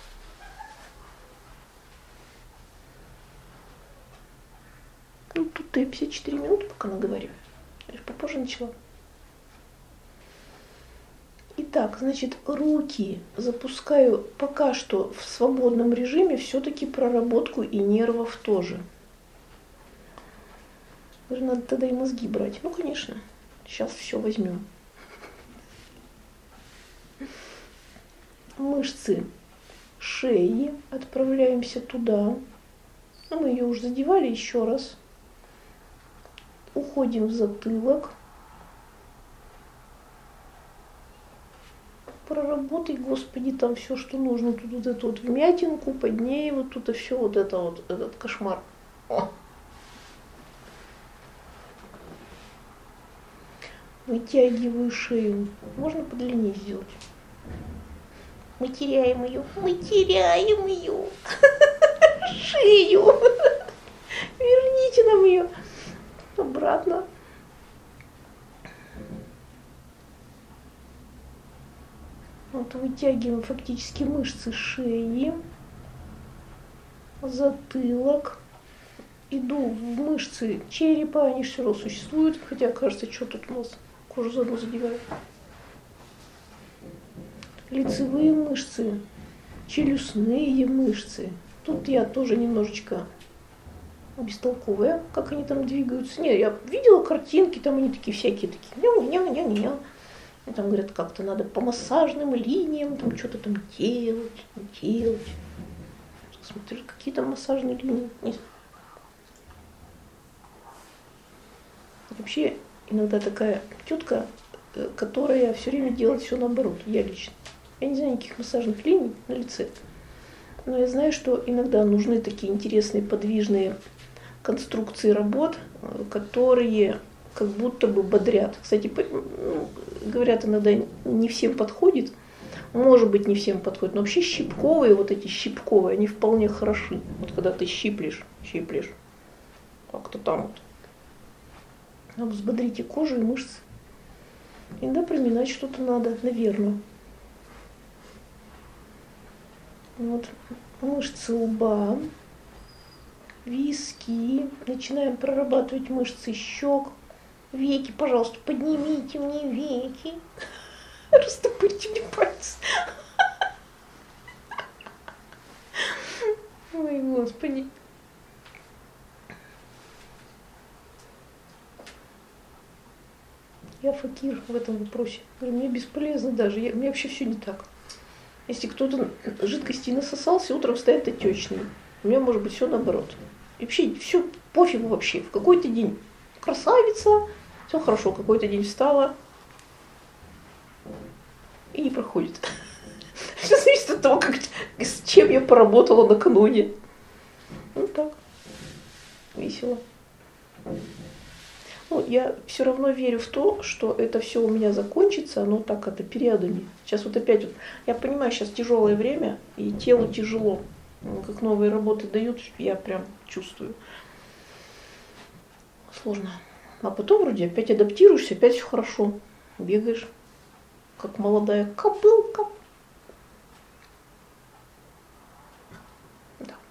Speaker 1: Ну, тут я 54 минуты пока наговариваю. Я же попозже начала. Итак, значит, руки запускаю пока что в свободном режиме, все-таки проработку и нервов тоже. Надо тогда и мозги брать. Ну, конечно, сейчас все возьмем. Мышцы шеи, отправляемся туда. Мы ее уже задевали еще раз. Уходим в затылок. Проработай, Господи, там все, что нужно. Тут вот эту вот вмятинку, под ней вот тут и все вот это вот, этот кошмар. О. Вытягиваю шею. Можно подлиннее сделать. Мы теряем ее. Шею. Верните нам ее обратно. Вот вытягиваем фактически мышцы шеи, затылок. Иду в мышцы черепа, они все равно существуют, хотя кажется, что тут у нас кожу заодно задевают. Лицевые мышцы, челюстные мышцы. Тут я тоже немножечко бестолковая, как они там двигаются. Не, я видела картинки, там они такие всякие, такие ня-ня-ня-ня-ня. И там говорят, как-то надо по массажным линиям, там что-то там делать. Смотрю, какие там массажные линии. Не знаю. Вообще, иногда такая тетка, которая все время делает все наоборот, я лично. Я не знаю никаких массажных линий на лице, но я знаю, что иногда нужны такие интересные подвижные конструкции работ, которые как будто бы бодрят. Кстати, говорят, иногда не всем подходит, может быть, не всем подходит, но вообще щипковые, вот эти щипковые, они вполне хороши. Вот когда ты щиплешь, как-то там вот. Взбодрите кожу и мышцы. Иногда приминать что-то надо, наверное. Вот мышцы лба, виски. Начинаем прорабатывать мышцы щек. Веки, пожалуйста, поднимите мне веки. Растопырьте мне пальцы. Ой, Господи. Я факир в этом вопросе. Говорю, мне бесполезно даже, мне вообще все не так. Если кто-то жидкости насосался, утром встает отечный. У меня может быть все наоборот. И вообще все пофигу вообще. В какой-то день красавица, все хорошо, какой-то день встала и не проходит. Все зависит от того, с чем я поработала накануне. Ну так, весело. Ну, я все равно верю в то, что это все у меня закончится, оно так, это периодами. Сейчас вот опять вот, я понимаю, сейчас тяжелое время, и телу тяжело. Как новые работы дают, я прям чувствую. Сложно. А потом вроде опять адаптируешься, опять все хорошо. Бегаешь, как молодая кобылка. Да.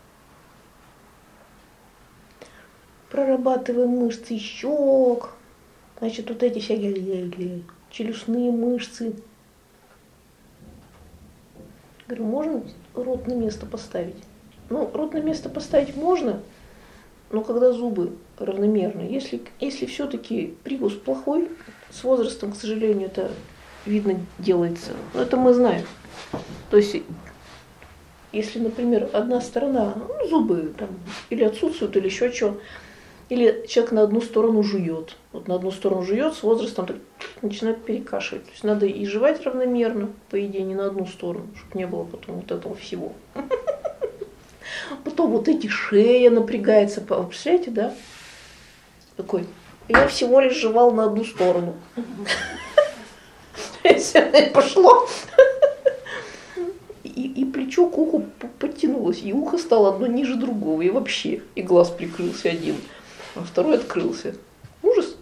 Speaker 1: Прорабатываем мышцы щек. Значит, вот эти всякие челюстные мышцы. Говорю, можно рот на место поставить? Ну, рот на место поставить можно, но когда зубы равномерные. Если все-таки привкус плохой, с возрастом, к сожалению, это видно делается. Но это мы знаем. То есть, если, например, одна сторона, зубы там, или отсутствуют, или еще что, или человек на одну сторону жует. Вот на одну сторону жует, с возрастом так начинает перекашивать. То есть надо и жевать равномерно, по идее, не на одну сторону, чтобы не было потом вот этого всего. Потом вот эти шея напрягается. Представляете, да? Такой, я всего лишь жевал на одну сторону. Пошло. И плечо к уху подтянулось, и ухо стало одно ниже другого, и вообще, и глаз прикрылся один, а второй открылся. Ужас.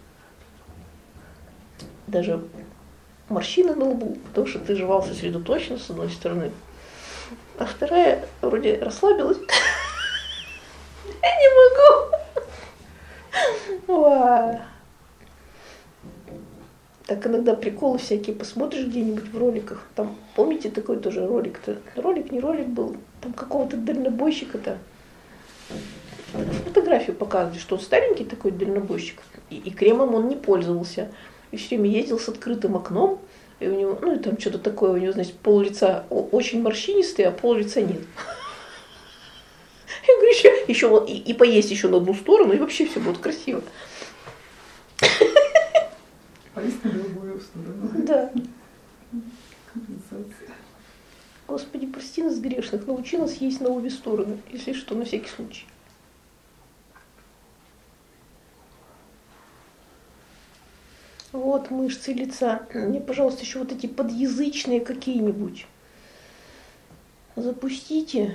Speaker 1: Даже морщины на лбу, потому что ты жевал сосредоточенно с одной стороны, а вторая вроде расслабилась. Я не могу. Так иногда приколы всякие посмотришь где-нибудь в роликах. Там, помните, такой тоже ролик-то? Ролик, не ролик был. Там какого-то дальнобойщика-то. Фотографию показывали, что он старенький такой дальнобойщик. И кремом он не пользовался. И все время ездил с открытым окном. И у него, ну и там что-то такое, у него, значит, пол лица очень морщинистый, а пол лица нет. Я говорю, еще вот и поесть еще на одну сторону, и вообще все будет красиво.
Speaker 2: Поесть на другую сторону.
Speaker 1: Да.
Speaker 2: Компенсация.
Speaker 1: Господи, прости нас грешных, научи нас есть на обе стороны, если что, на всякий случай. Вот мышцы лица. Мне, пожалуйста, еще вот эти подъязычные какие-нибудь. Запустите.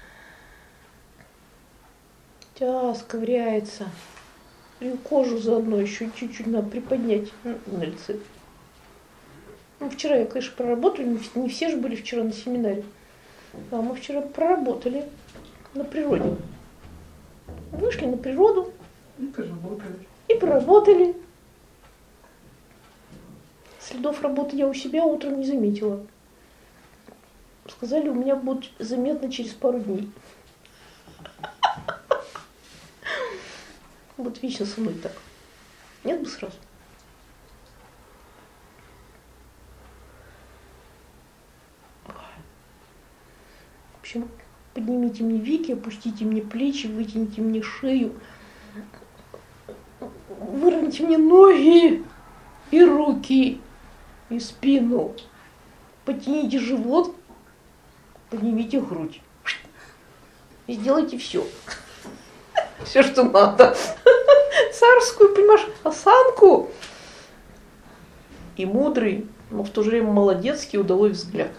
Speaker 1: Тяс, ковыряется. И кожу заодно еще чуть-чуть надо приподнять на лице. Ну, вчера я, конечно, проработала, не все же были вчера на семинаре. А мы вчера проработали на природе. Вышли на природу. И проработали. Следов работы я у себя утром не заметила. Сказали, у меня будет заметно через пару дней. Вот вечно со мной так. Нет бы сразу. В общем, поднимите мне веки, опустите мне плечи, вытяните мне шею, выровняйте мне ноги и руки, и спину. Потяните живот, поднимите грудь. И сделайте все. Все, что надо. Царскую, понимаешь, осанку. И мудрый, но в то же время молодецкий удалой взгляд.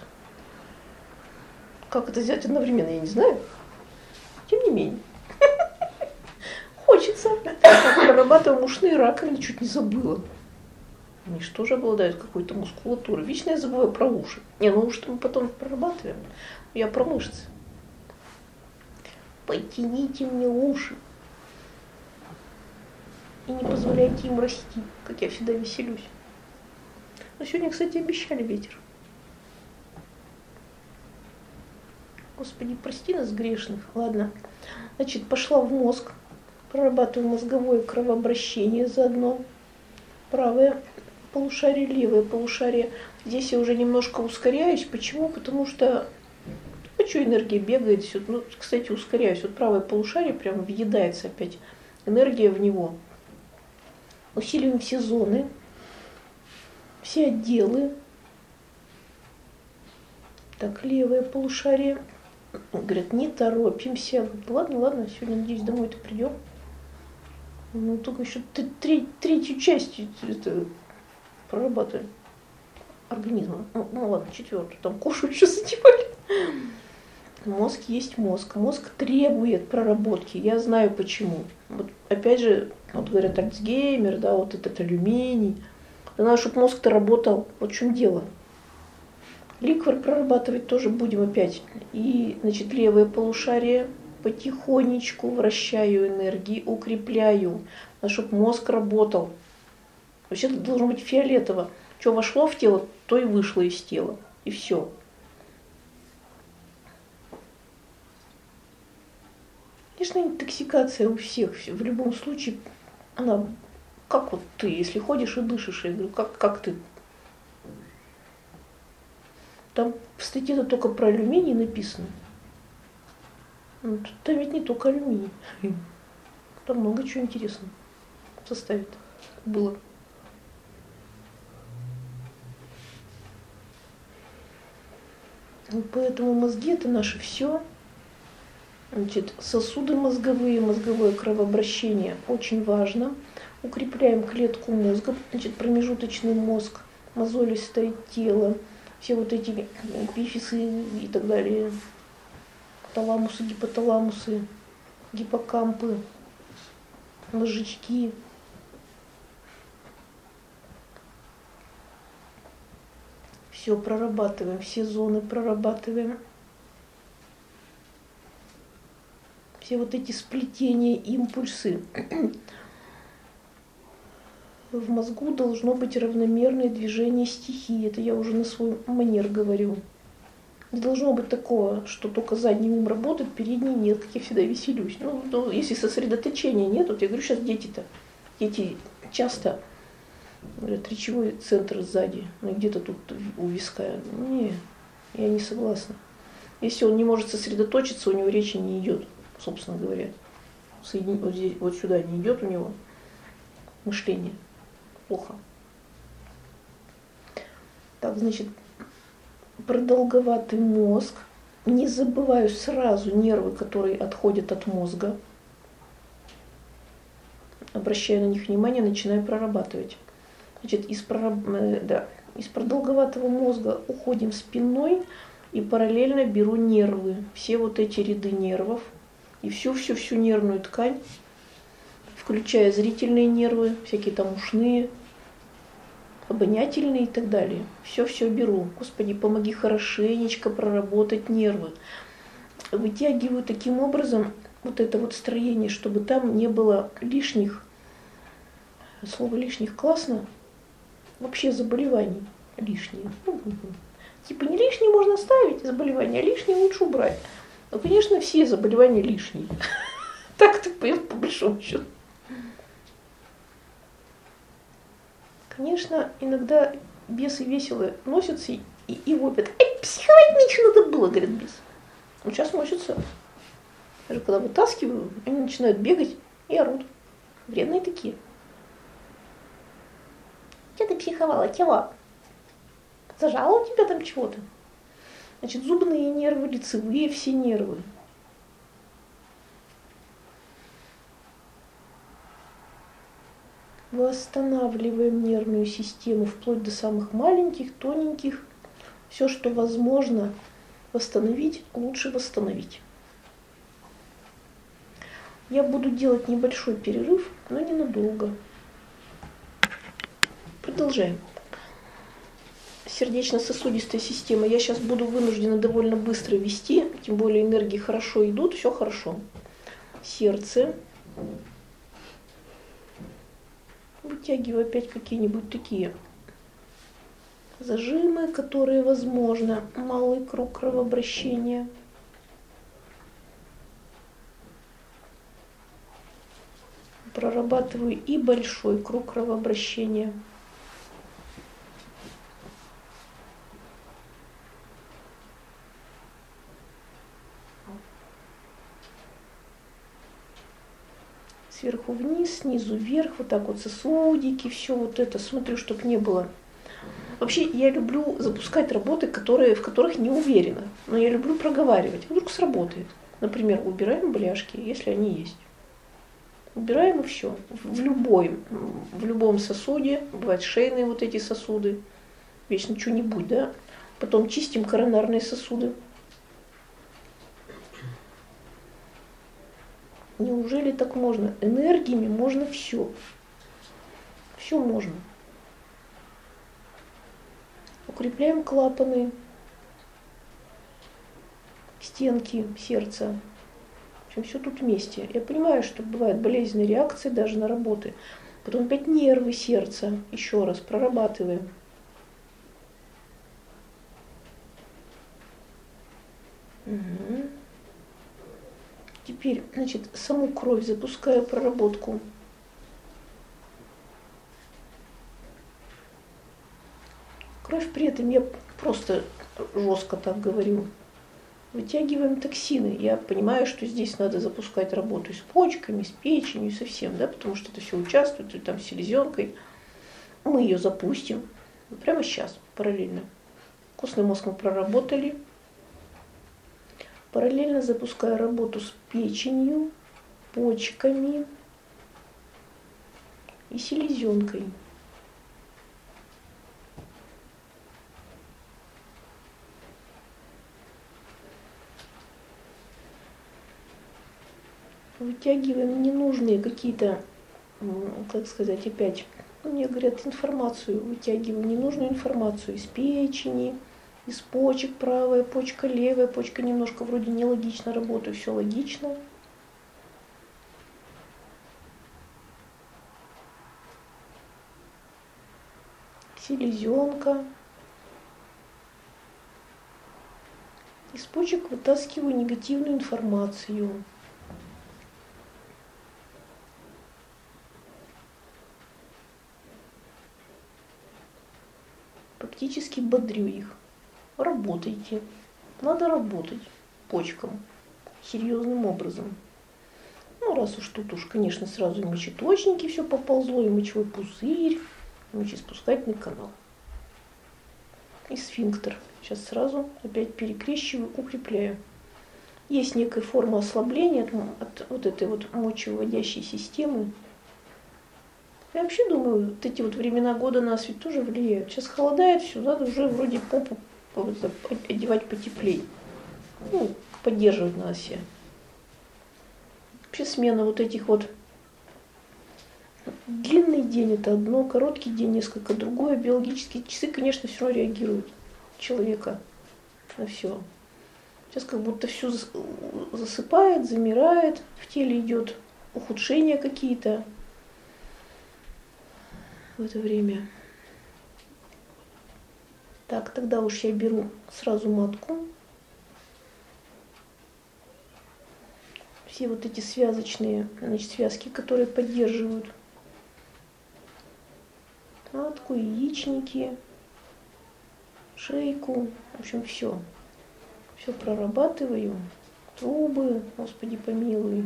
Speaker 1: Как это сделать одновременно, я не знаю. Тем не менее. Хочется. Прорабатываем ушные раковины, чуть не забыла. Они же тоже обладают какой-то мускулатурой. Вечно я забываю про уши. Не, ну уши-то мы потом прорабатываем. Я про мышцы. Потяните мне уши. И не позволяйте им расти, как я всегда веселюсь. Но сегодня, кстати, обещали ветер. Господи, прости нас грешных. Ладно. Значит, пошла в мозг. Прорабатываю мозговое кровообращение заодно. Правое полушарие, левое полушарие. Здесь я уже немножко ускоряюсь. Почему? Потому что что энергия бегает. Все. Ну, кстати, ускоряюсь. Вот правое полушарие прям въедается опять. Энергия в него. Усиливаем все зоны, все отделы. Так, левое полушарие. Говорят, не торопимся. Ладно, ладно, сегодня, надеюсь, домой-то придем. Ну, только еще третью часть это прорабатываем организма. Ну ладно, четвертую. Там кушают, что задевали. Мозг есть мозг. Мозг требует проработки. Я знаю почему. Вот опять же, вот говорят, Альцгеймер, да, вот этот алюминий. Надо, чтобы мозг-то работал. Вот в чем дело. Ликвор прорабатывать тоже будем опять. И, значит, левое полушарие потихонечку вращаю энергии, укрепляю, чтобы мозг работал. Вообще должно быть фиолетово. Что вошло в тело, то и вышло из тела. И все. Конечно, интоксикация у всех. В любом случае, она как вот ты, если ходишь и дышишь, я говорю, как ты? Там в статье-то только про алюминий написано. Там ведь не только алюминий. Там много чего интересного в составе было. Поэтому мозги это наше все. Значит, сосуды мозговые, мозговое кровообращение очень важно. Укрепляем клетку мозга, значит, промежуточный мозг, мозолистое тело, все вот эти эпифисы и так далее, таламусы, гипоталамусы, гиппокампы, мозжечки. Все прорабатываем, все зоны прорабатываем. Все вот эти сплетения, импульсы. В мозгу должно быть равномерное движение стихий. Это я уже на свой манер говорю. Не должно быть такого, что только задний ум работает, передний нет, как я всегда веселюсь. Ну, если сосредоточения нет, вот я говорю, сейчас дети часто Говорят, речевой центр сзади, ну где-то тут у виска. Не, я не согласна. Если он не может сосредоточиться, у него речи не идет, собственно говоря. Вот здесь, вот сюда не идет у него мышление. Плохо. Так, значит, продолговатый мозг. Не забываю сразу нервы, которые отходят от мозга. Обращаю на них внимание, начинаю прорабатывать. Значит, из продолговатого мозга уходим спиной и параллельно беру нервы. Все вот эти ряды нервов и всю нервную ткань, включая зрительные нервы, всякие там ушные, обонятельные и так далее. Все беру. Господи, помоги хорошенечко проработать нервы. Вытягиваю таким образом вот это вот строение, чтобы там не было лишних, слово лишних классно, вообще заболеваний лишние. Типа не лишние можно ставить заболевания, а лишние лучше убрать. Но, конечно, все заболевания лишние. Так-то по большому счету. Конечно, иногда бесы весело носятся и вопят. Ай, психовать меньше надо было, говорит бес. Он сейчас носится. Даже когда вытаскиваю, они начинают бегать и орут. Вредные такие. Что ты психовала? Чего? Зажала у тебя там чего-то? Значит, зубные нервы, лицевые, все нервы. Восстанавливаем нервную систему вплоть до самых маленьких, тоненьких. Все, что возможно восстановить, лучше восстановить. Я буду делать небольшой перерыв, но ненадолго. Продолжаем. Сердечно-сосудистая система. Я сейчас буду вынуждена довольно быстро вести, тем более энергии хорошо идут, все хорошо. Сердце. Вытягиваю опять какие-нибудь такие зажимы, которые возможно. Малый круг кровообращения. Прорабатываю и большой круг кровообращения. Сверху вниз, снизу вверх, вот так вот сосудики, все вот это. Смотрю, чтобы не было. Вообще, я люблю запускать работы, в которых не уверена. Но я люблю проговаривать. Вдруг сработает. Например, убираем бляшки, если они есть. Убираем и все. В любом сосуде, бывают шейные вот эти сосуды, вечно что-нибудь, да. Потом чистим коронарные сосуды. Неужели так можно? Энергиями можно все. Все можно. Укрепляем клапаны, стенки сердца. В общем, все тут вместе. Я понимаю, что бывают болезненные реакции даже на работы. Потом опять нервы сердца. Еще раз прорабатываем. Угу. Теперь, значит, саму кровь запускаю проработку. Кровь при этом, я просто жестко так говорю, вытягиваем токсины. Я понимаю, что здесь надо запускать работу с почками, с печенью, со всем, да, потому что это все участвует, и там с селезенкой. Мы ее запустим прямо сейчас, параллельно. Костный мозг мы проработали. Параллельно запускаю работу с печенью, почками и селезенкой. Вытягиваем ненужные какие-то, как сказать, опять, мне говорят, информацию, вытягиваем ненужную информацию из печени, из почек, правая почка, левая почка немножко вроде нелогично работает, все логично. Селезенка. Из почек вытаскиваю негативную информацию. всячески бодрю их. Работайте. Надо работать почкам серьезным образом. Ну, раз уж тут уж, конечно, сразу и мочеточники все поползло, и мочевой пузырь, и мочеиспускательный канал. И сфинктер. Сейчас сразу опять перекрещиваю, укрепляю. Есть некая форма ослабления от вот этой вот мочевыводящей системы. Я вообще думаю, вот эти вот времена года нас ведь тоже влияют. Сейчас холодает, все, надо уже вроде попу одевать потеплее. Ну, поддерживать надо себя. Вообще смена вот этих вот. Длинный день это одно, короткий день несколько другое. Биологические часы, конечно, все равно реагируют человека на все. Сейчас как будто все засыпает, замирает, в теле идет ухудшения какие-то в это время. Так, тогда уж я беру сразу матку. Все вот эти связочные, значит, связки, которые поддерживают матку, яичники, шейку, в общем, все. Все прорабатываю. Трубы, Господи помилуй.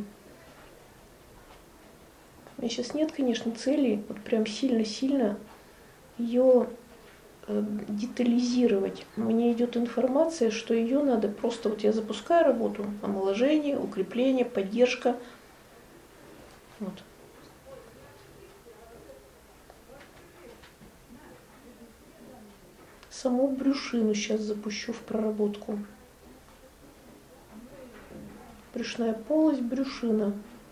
Speaker 1: У меня сейчас нет, конечно, цели вот прям сильно-сильно ее детализировать. Мне идет информация, что ее надо просто, вот я запускаю работу, омоложение, укрепление, поддержка. Вот. Саму брюшину сейчас запущу в проработку. Брюшная полость, брюшина.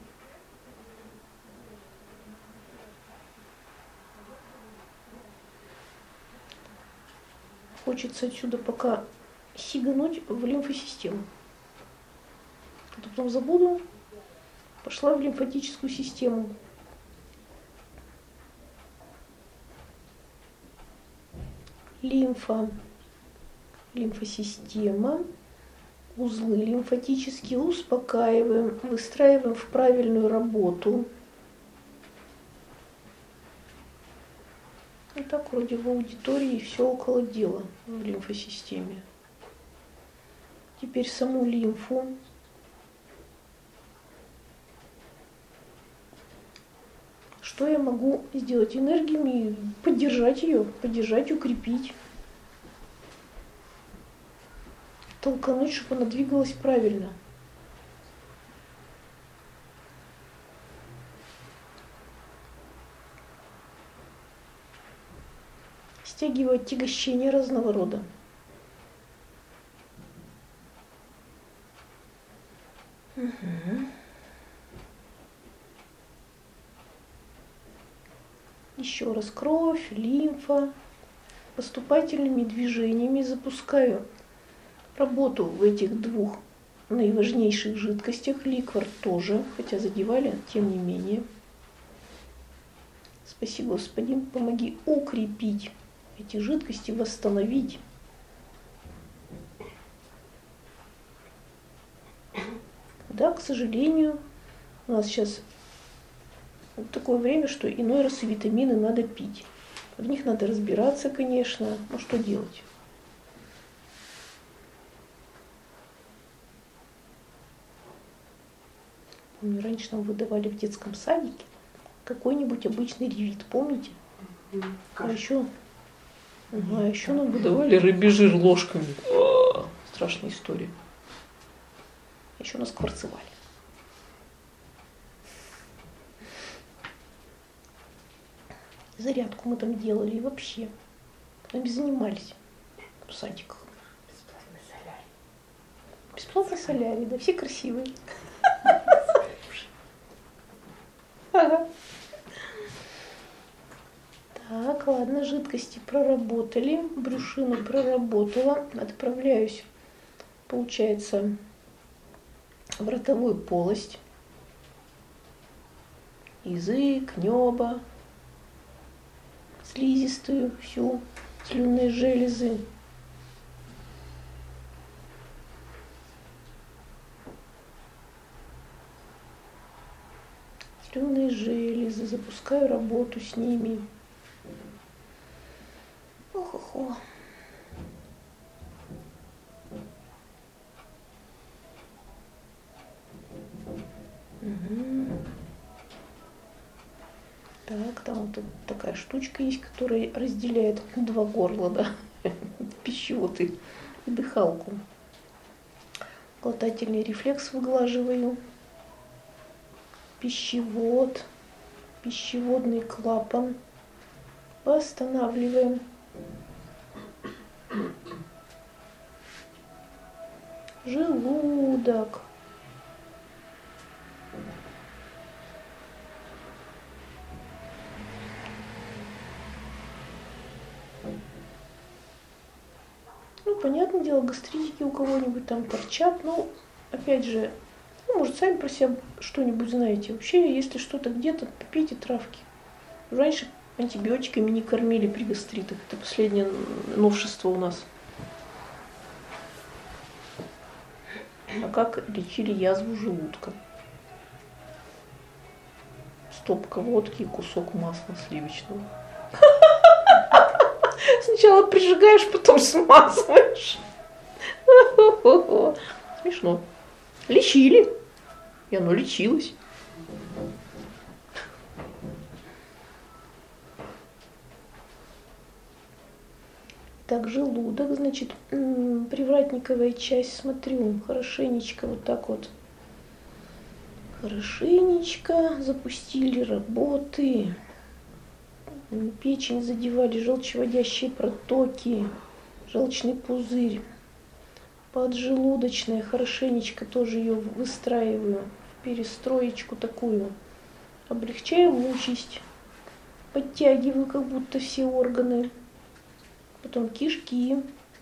Speaker 1: Хочется отсюда пока сигануть в лимфосистему. А то потом забуду. Пошла в лимфатическую систему. Лимфа, лимфосистема, узлы лимфатические успокаиваем, выстраиваем в правильную работу. И так вроде в аудитории все около дела в лимфосистеме. Теперь саму лимфу. Что я могу сделать энергиями? Поддержать ее, поддержать, укрепить. Толкануть, чтобы она двигалась правильно. Стягиваю отягощения разного рода. Угу. Еще раз кровь, лимфа. Поступательными движениями запускаю работу в этих двух наиважнейших жидкостях. Ликвор тоже, хотя задевали, тем не менее. Спаси, Господи, помоги укрепить эти жидкости, восстановить. Да, к сожалению, у нас сейчас такое время, что иной раз и витамины надо пить. В них надо разбираться, конечно, но что делать? Помню, раньше нам выдавали в детском садике какой-нибудь обычный ревит, помните? А еще нам выдавали рыбий жир ложками. Страшная история. Еще нас кварцевали. Зарядку мы там делали и вообще. Нами занимались в садиках.
Speaker 2: Бесплатный солярий.
Speaker 1: Бесплатный солярий, да, все красивые. Ага. Так, ладно, жидкости проработали, брюшину проработала. Отправляюсь, получается, в ротовую полость. Язык, небо, слизистую всю, слюнные железы. Слюнные железы, запускаю работу с ними. Ох-охо. Вот такая штучка есть, которая разделяет два горла, да, пищевод и дыхалку. Глотательный рефлекс выглаживаю. Пищевод, пищеводный клапан. Восстанавливаем. Желудок. Ну, понятное дело, гастритики у кого-нибудь там торчат, но, опять же, ну, может, сами про себя что-нибудь знаете. Вообще, если что-то где-то, попейте травки. Раньше антибиотиками не кормили при гастритах. Это последнее новшество у нас. А как лечили язву желудка? Стопка водки и кусок масла сливочного. Сначала прижигаешь, потом смазываешь. Смешно. Лечили. И оно лечилось. Так, желудок, значит, привратниковая часть, смотрю, хорошенечко вот так вот. Хорошенечко запустили работы. Печень задевали желчеводящие протоки, желчный пузырь. Поджелудочная, хорошенечко тоже ее выстраиваю в перестроечку такую. Облегчаю участь, подтягиваю как будто все органы. Потом кишки,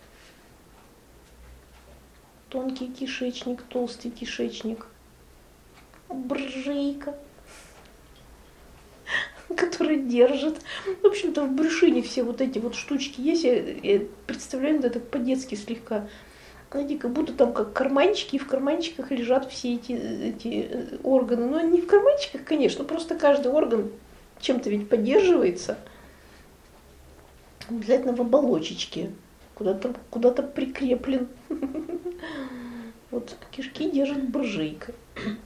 Speaker 1: тонкий кишечник, толстый кишечник, брыжейка, которая держит. В общем-то, в брюшине все вот эти вот штучки есть. Я представляю, это так по-детски слегка. Знаете, как будто там как карманчики, и в карманчиках лежат все эти органы. Но не в карманчиках, конечно, просто каждый орган чем-то ведь поддерживается. Обязательно в оболочечке, куда-то прикреплен. Вот кишки держит брыжейка.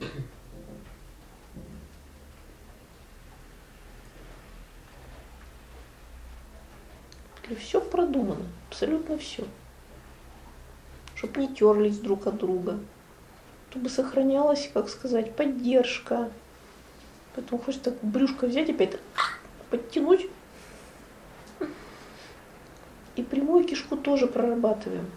Speaker 1: Все продумано, абсолютно все. Чтобы не терлись друг от друга, чтобы сохранялась, как сказать, поддержка. Поэтому хочется так брюшко взять, опять подтянуть. И прямую кишку тоже прорабатываем.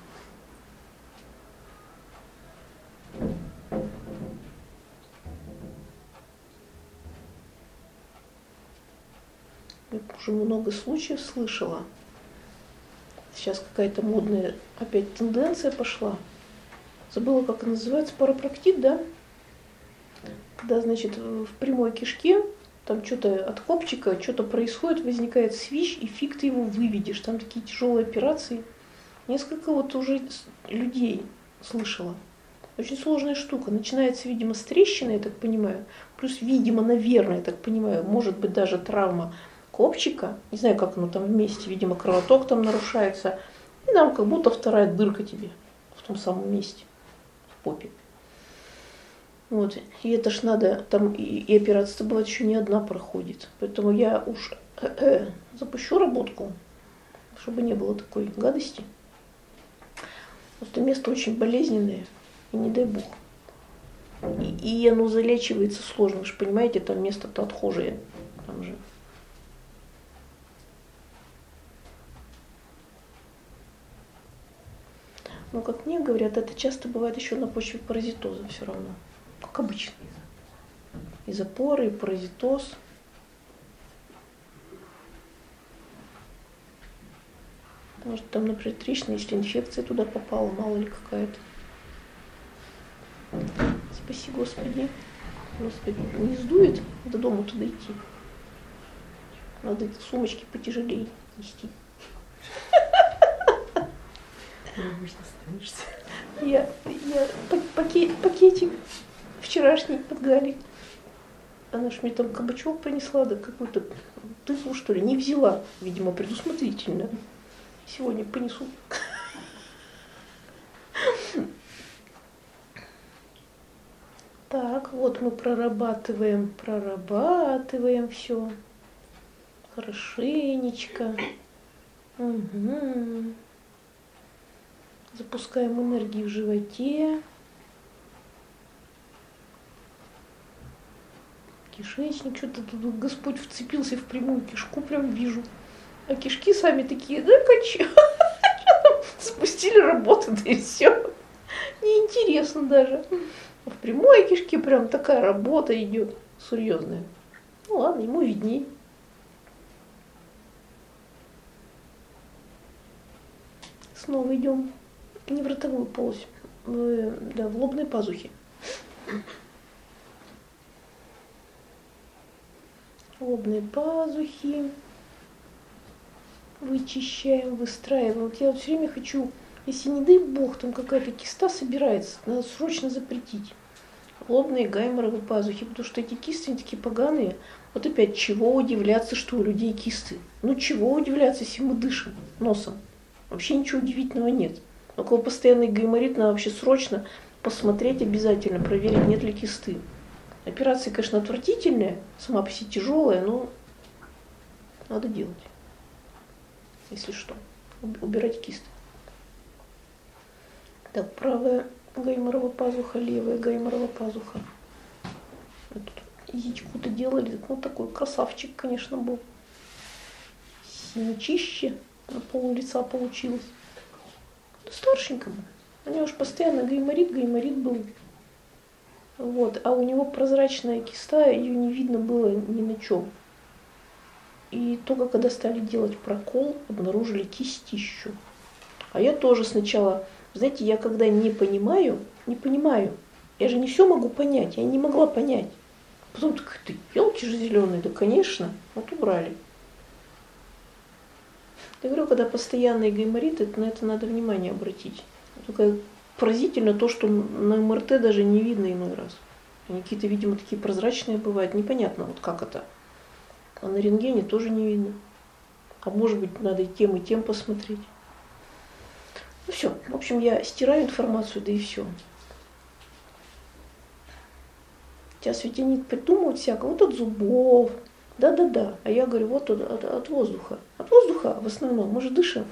Speaker 1: Я уже много случаев слышала. Сейчас какая-то модная опять тенденция пошла. Забыла, как она называется, парапроктит, да? Когда, значит, в прямой кишке там что-то от копчика, что-то происходит, возникает свищ, и фиг ты его выведешь. Там такие тяжелые операции. Несколько вот уже людей слышала. Очень сложная штука. Начинается, видимо, с трещины, я так понимаю. Плюс, видимо, наверное, я так понимаю, может быть даже травма копчика. Не знаю, как оно там вместе. Видимо, кровоток там нарушается. И там как будто вторая дырка тебе в том самом месте, в попе. Вот. И это ж надо, там и операция бывает еще не одна проходит. Поэтому я уж запущу работку, чтобы не было такой гадости. Просто место очень болезненное, и не дай бог. И оно залечивается сложно, вы же понимаете, там место-то отхожее. Там же. Но, как мне говорят, это часто бывает еще на почве паразитоза все равно. Как обычно. И запоры, и паразитоз. Может, там, например, трещина, если инфекция туда попала, мало ли какая-то. Спаси Господи. Господи, не сдует до дома туда идти. Надо эти сумочки потяжелее нести. Я пакетик вчерашний от Гали. Она ж мне там кабачок принесла, да какую-то тыкву, что ли, не взяла, видимо, предусмотрительно. Сегодня понесу. Так, вот мы прорабатываем все. хорошенечко. Угу. Запускаем энергии в животе. Кишечник, что-то тут Господь вцепился в прямую кишку, прям вижу. А кишки сами такие, да качу. Спустили работу, да и все. Неинтересно даже. В прямой кишке прям такая работа идет серьезная. Ну ладно, ему видней. Снова идем не в ротовую полость, в лобные пазухи. Лобные пазухи. Вычищаем, выстраиваем. Вот я вот все время хочу, если не дай бог, там какая-то киста собирается, надо срочно запретить. Лобные гайморовые пазухи, потому что эти кисты, они такие поганые. Вот опять, чего удивляться, что у людей кисты? Ну чего удивляться, если мы дышим носом? Вообще ничего удивительного нет. У кого постоянный гайморит, надо вообще срочно посмотреть обязательно, проверить, нет ли кисты. Операция, конечно, отвратительная, сама по себе тяжелая, но надо делать. Если что, убирать кисты. Так, правая гайморовая пазуха, левая гайморовая пазуха. Вот тут яичку-то делали, ну такой красавчик, конечно, был. Синячище на пол лица получилось. Да старшенькому. У него уж постоянно гайморит был. Вот, а у него прозрачная киста, ее не видно было ни на чем. И только когда стали делать прокол, обнаружили кистищу. А я тоже сначала, знаете, я когда не понимаю, я же не все могу понять, я не могла понять. Потом так, ты елки же зеленые, да конечно, вот убрали. Я говорю, когда постоянный гайморит, на это надо внимание обратить. Только поразительно то, что на МРТ даже не видно иной раз. Они какие-то, видимо, такие прозрачные бывают, непонятно, вот как это. А на рентгене тоже не видно. А может быть, надо и тем посмотреть. Ну все, в общем, я стираю информацию, да и все. Сейчас ведь они придумывают всякое, вот от зубов, да-да-да. А я говорю, вот от воздуха. От воздуха в основном, мы же дышим.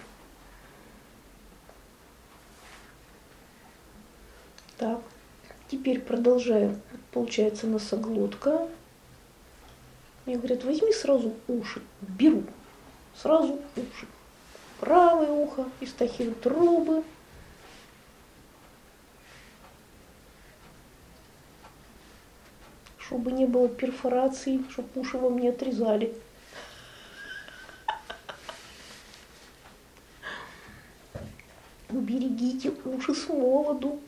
Speaker 1: Так, теперь продолжаем. Получается носоглотка. Мне говорят, возьми сразу уши. Беру. Сразу уши. Правое ухо, эстахилотрубы. Чтобы не было перфораций, чтобы уши вам не отрезали. Берегите уши с молоду.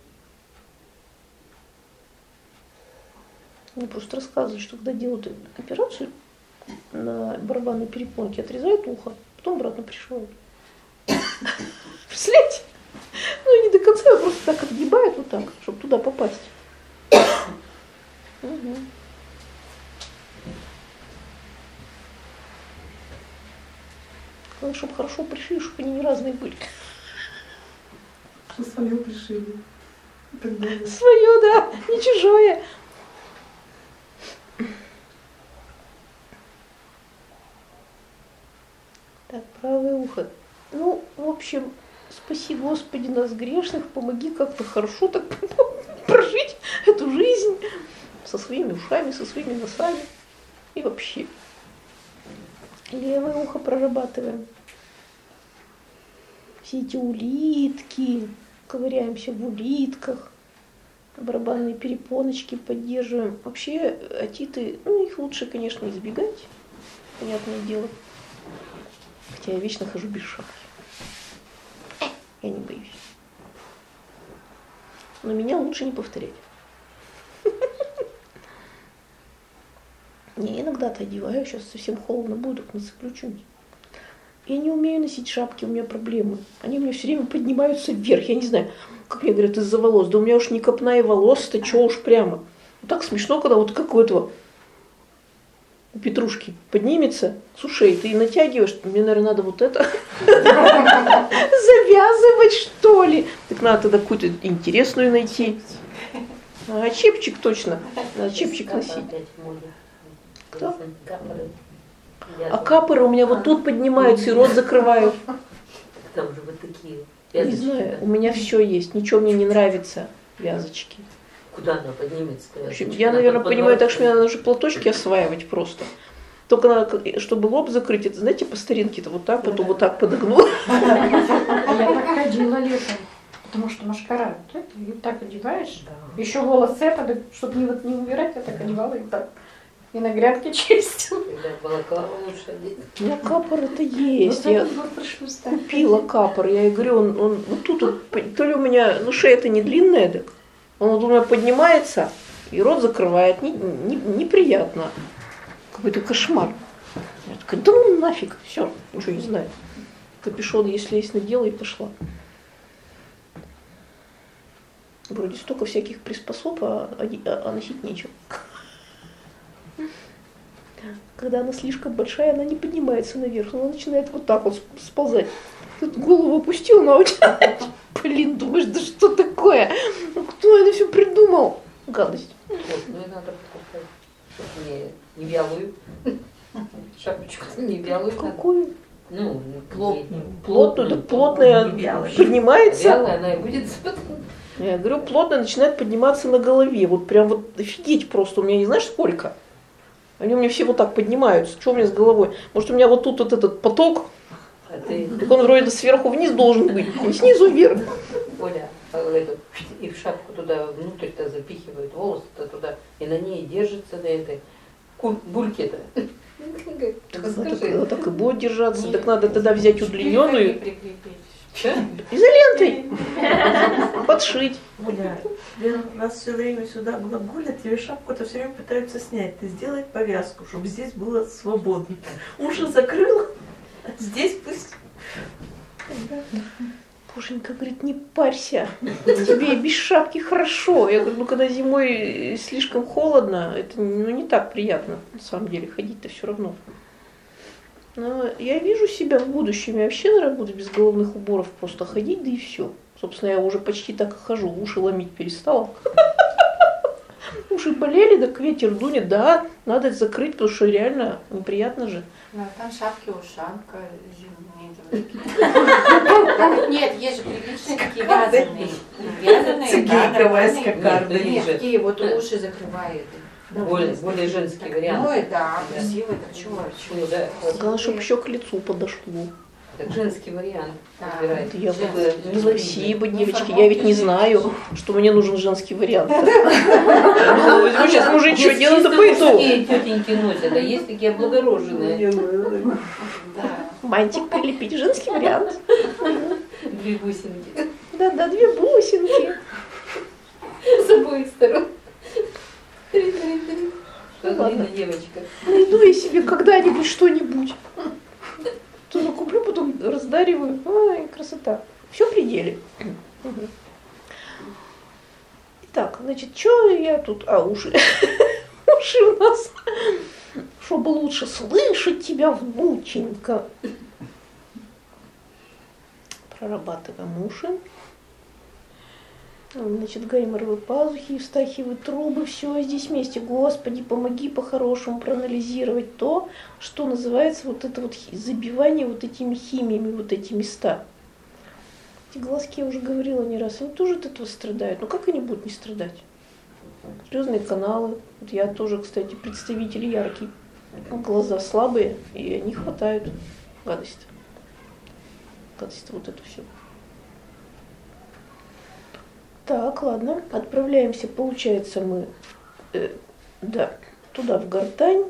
Speaker 1: Мне просто рассказывают, что когда делают операцию на барабанной перепонке, отрезают ухо, потом обратно пришивают. Представляете? Ну, не до конца, а просто так отгибают вот так, чтобы туда попасть. Угу. Главное, чтобы хорошо пришили, чтобы они не разные были.
Speaker 2: Что свое пришили.
Speaker 1: Свое, да, не чужое. Так, правое ухо. Ну, в общем, спаси, Господи, нас грешных, помоги как-то хорошо так прожить эту жизнь со своими ушами, со своими носами и вообще. Левое ухо прорабатываем. Все эти улитки, ковыряемся в улитках, барабанные перепоночки поддерживаем. Вообще отиты, ну их лучше, конечно, избегать, понятное дело. Хотя я вечно хожу без шапки. Я не боюсь. Но меня лучше не повторять. Не, иногда-то одеваю, сейчас совсем холодно будет, нацеплю что-нибудь. Я не умею носить шапки, у меня проблемы. Они у меня все время поднимаются вверх. Я не знаю, как мне говорят, из-за волос. Да у меня уж не копна и волос-то, что уж прямо. Так смешно, когда вот как у этого, у петрушки поднимется с ушей, ты и натягиваешь. Мне, наверное, надо вот это завязывать, что ли. Так надо тогда какую-то интересную найти. А чепчик точно. Надо чепчик носить. Кто? А капоры у меня вот тут поднимаются и рот закрывают.
Speaker 3: Там же вот такие
Speaker 1: Не
Speaker 3: вязочки.
Speaker 1: знаю, у меня все есть, ничего мне не нравится, вязочки.
Speaker 3: Куда она поднимется-то?
Speaker 1: В общем, я, наверное, понимаю так, что мне надо уже платочки осваивать просто. Только надо, чтобы лоб закрыть, это, знаете, по старинке-то вот так, потом вот так подогнула.
Speaker 4: Я так ходила летом, потому что машкара, вот это, и так одеваешь.
Speaker 3: Да.
Speaker 4: Еще волосы это, чтобы не убирать, я так одевала и так. И на грядке чистила.
Speaker 3: Когда балаклаву лучше одеть.
Speaker 1: У меня капор-то есть.
Speaker 4: Вот
Speaker 1: Я
Speaker 4: это вот пришлось так.
Speaker 1: купила капор. Я ей говорю, он вот тут, вот, то ли у меня, ну шея-то не длинная, так. Он вот у меня поднимается и рот закрывает. Неприятно. Какой-то кошмар. Я такая, да ну нафиг, все, ничего не знаю. Капюшон, если есть, надела и пошла. Вроде столько всяких приспособ, а носить нечего. Когда она слишком большая, она не поднимается наверх, она начинает вот так вот сползать. Тут голову опустил, но блин, думаешь, да что такое? Ну, кто это все придумал? Гадость.
Speaker 3: Вот, ну и надо покупать, чтобы не вялую. Шапочку не вялую.
Speaker 1: Какую?
Speaker 3: Ну,
Speaker 2: Плотную.
Speaker 1: Плотную, да плотная
Speaker 2: Не вялая.
Speaker 1: поднимается.
Speaker 3: вялая она и будет.
Speaker 1: Я говорю, плотная начинает подниматься на голове. Вот прям вот офигеть просто. У меня не знаешь сколько? Они у меня все вот так поднимаются. Что у меня с головой? Может, у меня вот тут вот этот поток,
Speaker 3: А ты,
Speaker 1: так он вроде сверху вниз должен быть, не снизу вверх.
Speaker 3: Оля, и в шапку туда внутрь-то запихивают, волосы-то туда, и на ней держится на этой бульке-то.
Speaker 1: Так, так и будет держаться. Так надо тогда взять удлиненную
Speaker 3: Да?
Speaker 1: изолентой, подшить.
Speaker 2: Оля, тебе нас все время сюда глаголят, тебе шапку-то все время пытаются снять. Ты сделай повязку, чтобы здесь было свободно. Уши закрыла, а здесь пусть...
Speaker 1: Пушенька говорит, не парься, тебе и без шапки хорошо. Я говорю, ну когда зимой слишком холодно, это не так приятно, на самом деле, ходить-то все равно. Но я вижу себя в будущем, я вообще, наверное, буду без головных уборов просто ходить, да и все. Собственно, я уже почти так и хожу, уши ломить перестала. Уши болели, так ветер дунет, да, надо это закрыть, потому что реально неприятно же.
Speaker 5: Да, там шапки-ушанка зимние. Нет, есть же приличные такие вязаные. Вязаные,
Speaker 2: Цигейковая
Speaker 5: да,
Speaker 2: скакарда.
Speaker 5: нет, такие вот уши закрывают.
Speaker 3: Более женский вариант.
Speaker 5: Ой, да, красивый, так чего?
Speaker 3: Ну, да, вот.
Speaker 1: Главное, чтобы еще к лицу подошло.
Speaker 3: Так женский вариант
Speaker 5: Да.
Speaker 3: выбирайте.
Speaker 1: Я
Speaker 3: Чтобы не
Speaker 1: Спасибо,
Speaker 5: Ну,
Speaker 1: девочки, я ведь не знаю, что мне нужен женский вариант. Возьму сейчас мужик, что
Speaker 3: Есть
Speaker 1: делать, да
Speaker 3: чисто
Speaker 1: пойду.
Speaker 3: мужские тетеньки носят, а есть такие облагороженные.
Speaker 5: Да.
Speaker 1: Мантик прилепить, женский вариант.
Speaker 3: Две бусинки
Speaker 1: Да-да, 2 бусинки.
Speaker 3: с обоих сторон. Три. Ладно, девочка.
Speaker 1: Найду я себе когда-нибудь что-нибудь. То накуплю, потом раздариваю. Ой, красота. Все в пределе. Мгм. Итак, значит, что я тут... уши. Уши у нас. Чтобы лучше слышать тебя, внученька. Прорабатываем уши. Значит, гайморовые пазухи, евстахиевые трубы, все здесь вместе. Господи, помоги по-хорошему проанализировать то, что называется вот это вот забивание вот этими химиями, вот эти места. Эти глазки, я уже говорила не раз, они тоже от этого страдают. Но как они будут не страдать? Слезные каналы. Вот я тоже, кстати, представитель яркий. Глаза слабые, и они хватают. Гадость. Гадость, вот это все. Так, ладно, отправляемся, получается, мы туда, в гортань.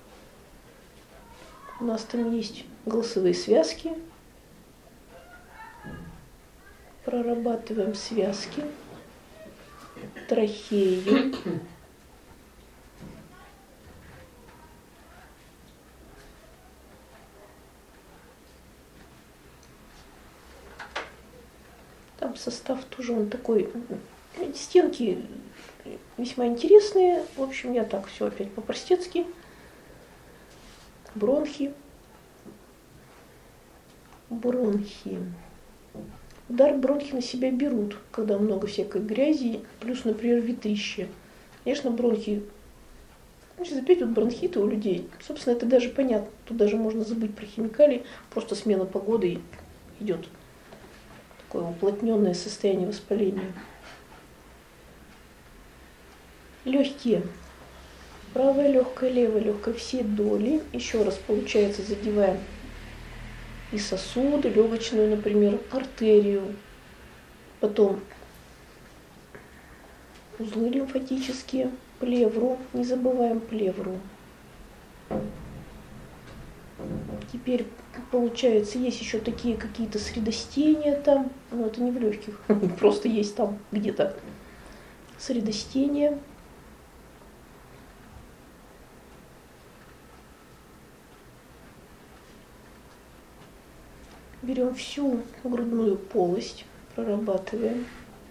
Speaker 1: У нас там есть голосовые связки. Прорабатываем связки. Трахею. Там состав тоже он такой, стенки весьма интересные. В общем, я так все опять по-простецки. Бронхи. Удар бронхи на себя берут, когда много всякой грязи, плюс, например, ветрище. Конечно, бронхи Значит, опять вот бронхиты у людей. Собственно, это даже понятно. Тут даже можно забыть про химикалии. Просто смена погоды и идет такое уплотненное состояние воспаления. Легкие. Правая легкая, левая легкая, все доли. Еще раз, получается, задеваем и сосуды, легочную, например, артерию. Потом узлы лимфатические, плевру. Не забываем плевру. Теперь, получается, есть еще такие какие-то средостения там. Но это не в легких, просто есть там где-то средостения. Берем всю грудную полость, прорабатываем.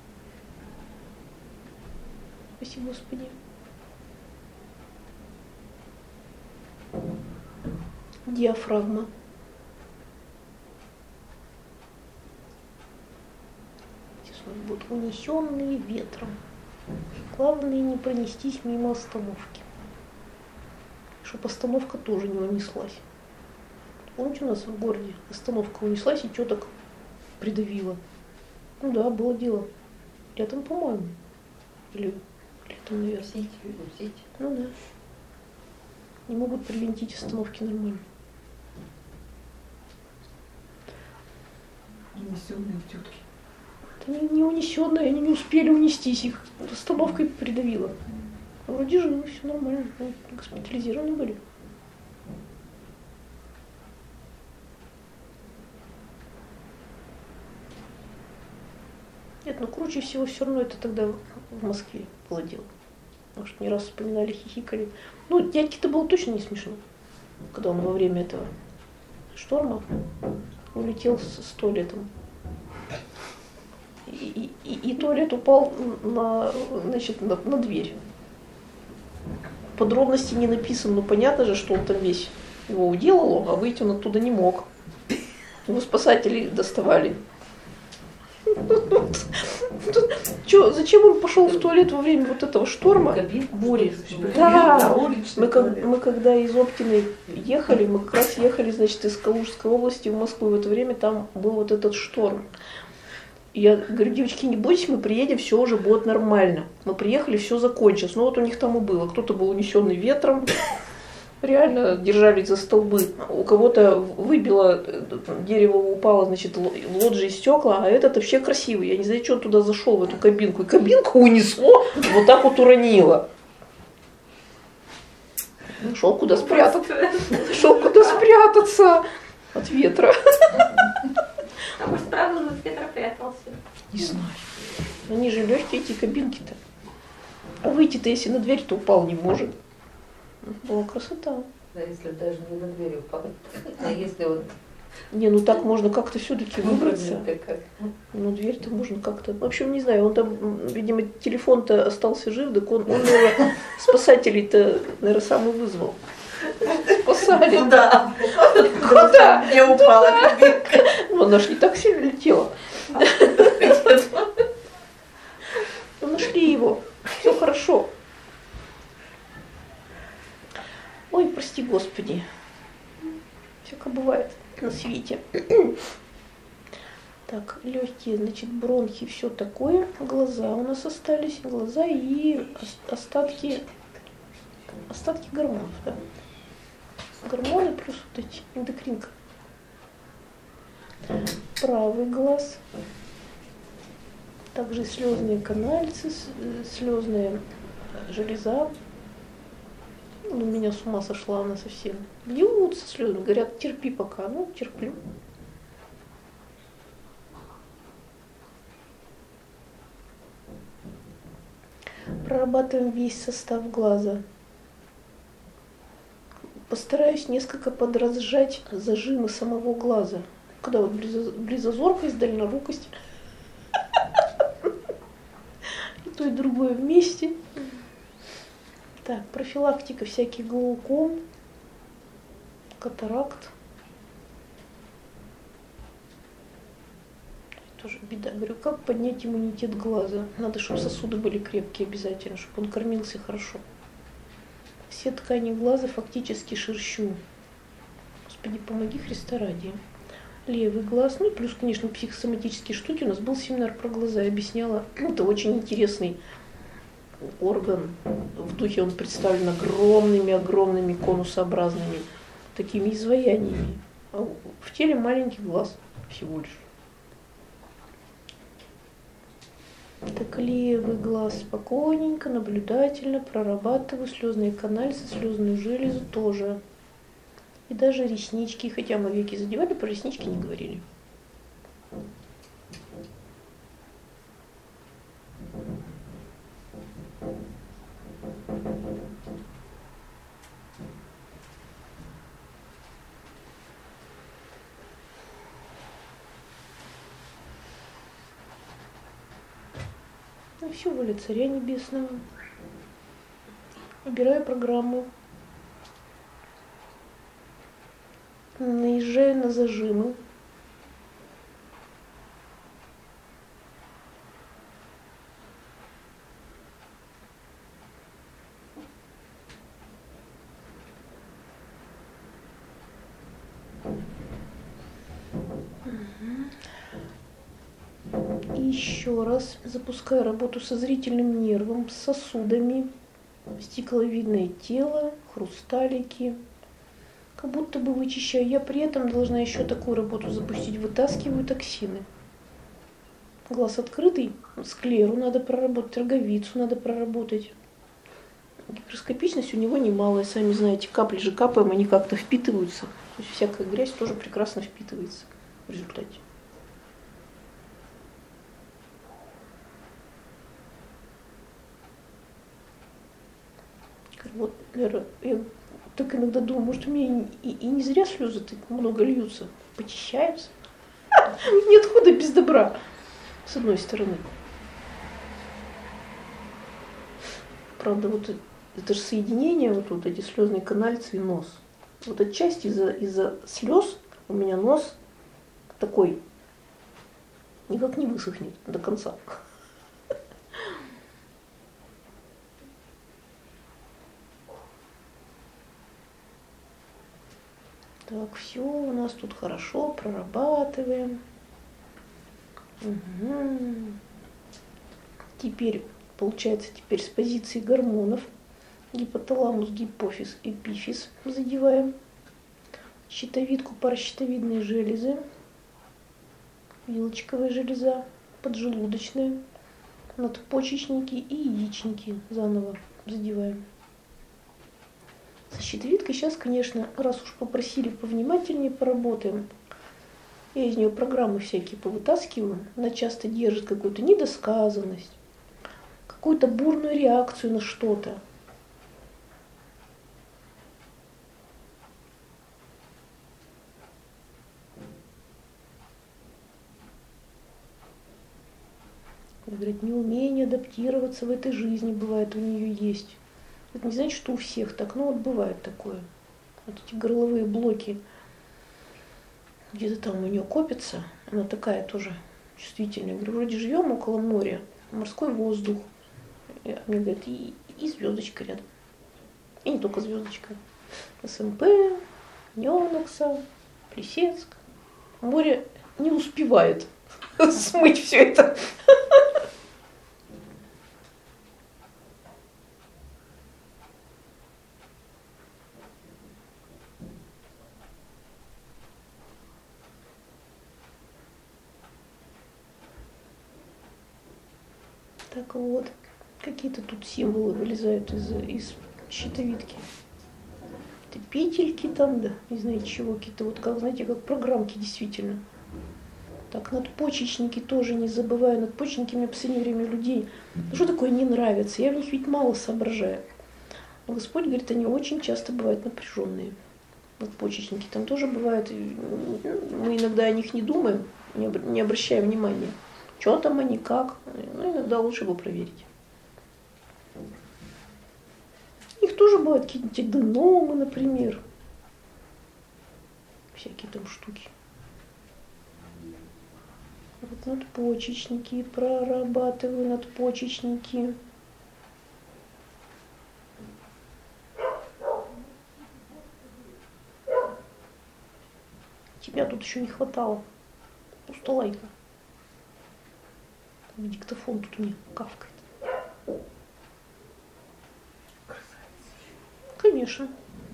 Speaker 1: Спасибо, Господи. Диафрагма. Сейчас у нас будут унесенные ветром. Главное не пронестись мимо остановки. Чтобы остановка тоже не унеслась. Помните, у нас в городе остановка унеслась и что так придавило? Ну да, было дело. Летом, по-моему. Или летом, наверное.
Speaker 3: Сить.
Speaker 1: Ну да. Не могут привинтить остановки нормально.
Speaker 2: Унесенные тетки.
Speaker 1: Это не унесенные, они не успели унестись, их остановкой придавило. А вроде живы, все нормально. Они госпитализированы были. Нет, ну круче всего все равно это тогда в Москве было дело. Потому что не раз вспоминали, хихикали. Ну, дядьке-то было точно не смешно, когда он во время этого шторма улетел с туалетом. И туалет упал значит, на дверь. Подробности не написано, но понятно же, что он там весь его уделал, а выйти он оттуда не мог. Его спасатели доставали. Чё, зачем он пошел в туалет во время вот этого шторма? Бури. Да, мы когда из Оптиной ехали, мы как раз ехали, значит, из Калужской области в Москву, в это время там был вот этот шторм. Я говорю, девочки, не бойтесь, мы приедем, все уже будет нормально. Мы приехали, все закончилось. Ну вот у них там и было. Кто-то был унесенный ветром, реально держались за столбы. У кого-то выбило, дерево упало, значит, лоджии стекла, а этот вообще красивый. Я не знаю, что он туда зашел, в эту кабинку. И кабинку унесло, вот так вот уронило. Нашел куда спрятаться. Нашел куда спрятаться от ветра.
Speaker 5: А может, правда, он от ветра прятался?
Speaker 1: Не знаю. Они же легкие, эти кабинки-то. А выйти-то, если на дверь-то упал, не может. Была красота.
Speaker 3: Да, если даже не на дверь упал. А если вот
Speaker 1: Не, ну так можно как-то все-таки выбраться.
Speaker 3: как?
Speaker 1: Ну, дверь-то можно как-то. В общем, не знаю, он там, видимо, телефон-то остался жив, так он наверное, спасателей-то, наверное, сам и вызвал. Спасали.
Speaker 2: Куда?
Speaker 1: Куда?
Speaker 2: Где упала кабинка?
Speaker 1: Ну, она ж не так сильно летела. Ну, нашли его. Все хорошо. Ой, прости, Господи. Всяко бывает на свете. Так, легкие, значит, бронхи, все такое. Глаза у нас остались. Глаза и остатки гормонов, да. Гормоны плюс вот эти, эндокринка. Правый глаз. Также слезные канальцы, слезная железа. Ну, меня с ума сошла она совсем. Льются слезы, говорят, терпи пока. Ну, терплю. Прорабатываем весь состав глаза. Постараюсь несколько подразжать зажимы самого глаза. Когда вот близозоркость, дальнорукость. И то, и другое вместе. Так, профилактика всяких глауком, катаракт. Тоже беда. Говорю, как поднять иммунитет глаза? Надо, чтобы сосуды были крепкие обязательно, чтобы он кормился хорошо. Все ткани глаза фактически шерщу. Господи, помоги Христа ради. Левый глаз, ну и плюс, конечно, психосоматические штуки. У нас был семинар про глаза, я объясняла. Это очень интересный орган. В духе он представлен огромными конусообразными такими изваяниями. А в теле маленький глаз всего лишь. Так, левый глаз спокойненько, наблюдательно прорабатываю слезные канальцы, слезную железу тоже. И даже реснички, хотя мы веки задевали, про реснички не говорили. Ну все, воля Царя Небесного. Убираю программу. Наезжаю на зажимы. И еще раз запускаю работу со зрительным нервом, с сосудами, стекловидное тело, хрусталики. Как будто бы вычищаю. Я при этом должна еще такую работу запустить. Вытаскиваю токсины. Глаз открытый, склеру надо проработать, роговицу надо проработать. Гигроскопичность у него немалая, сами знаете, капли же капаем, они как-то впитываются. То есть всякая грязь тоже прекрасно впитывается в результате. Вот, наверное, я так иногда думаю, может, у меня и не зря слезы так много льются, почищаются. Нет худа без добра, с одной стороны. Правда, вот это же соединение, вот эти слезные канальцы и нос. Вот отчасти из-за слез у меня нос такой, никак не высохнет до конца. Так, все у нас тут хорошо, прорабатываем. Угу. Теперь, получается, с позиции гормонов гипоталамус, гипофиз, эпифиз задеваем. Щитовидку, паращитовидные железы, вилочковая железа, поджелудочная, надпочечники и яичники заново задеваем. Со щитовидкой сейчас, конечно, раз уж попросили, повнимательнее поработаем. Я из нее программы всякие повытаскиваю. Она часто держит какую-то недосказанность, какую-то бурную реакцию на что-то. Говорит, неумение адаптироваться в этой жизни бывает у нее есть. Это не значит, что у всех так, но вот бывает такое. Вот эти горловые блоки где-то там у нее копятся, она такая тоже чувствительная. Я говорю, вроде живем около моря, морской воздух. А мне говорят, и звездочка рядом. И не только звездочка. СМП, Нёнокса, Плесецк. Море не успевает смыть все это. Так вот, какие-то тут символы вылезают из щитовидки. Это петельки там, да, не знаю чего, какие-то вот, как, знаете, как программки действительно. Так, надпочечники тоже не забываю. Надпочечники мне в последнее время людей, ну что такое не нравится? Я в них ведь мало соображаю. Но Господь говорит, они очень часто бывают напряженные. Надпочечники там тоже бывают. Мы иногда о них не думаем, не обращаем внимания. Что там они, как? Ну, иногда лучше бы проверить. У них тоже бывают какие-нибудь аденомы, например. Всякие там штуки. Вот надпочечники, прорабатываю надпочечники. Тебя тут еще не хватало. Просто лайка. Диктофон тут у меня кавкает. Конечно.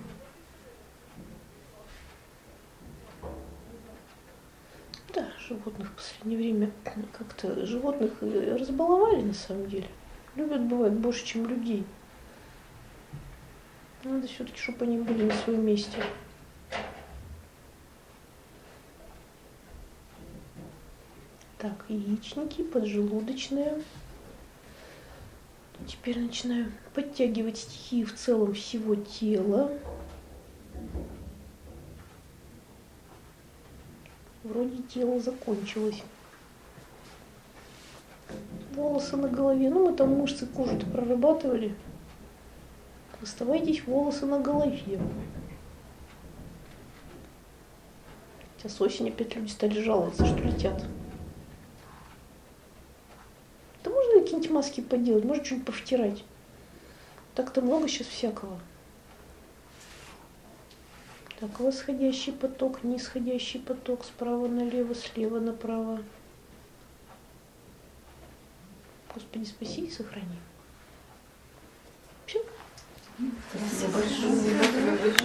Speaker 1: Да, животных в последнее время как-то животных разбаловали на самом деле. Любят, бывает, больше, чем людей. Надо все-таки, чтобы они были на своем месте. Так, яичники, поджелудочная. Теперь начинаю подтягивать стихии в целом всего тела. Вроде тело закончилось. Волосы на голове. Ну, мы там мышцы кожи-то прорабатывали. Оставайтесь волосы на голове. Сейчас осень опять люди стали жаловаться, что летят. Да можно какие-нибудь маски поделать, может что-нибудь повтирать. Так-то много сейчас всякого. Так, восходящий поток, нисходящий поток, справа налево, слева направо. Господи, спаси и сохрани. Все.
Speaker 3: Спасибо большое.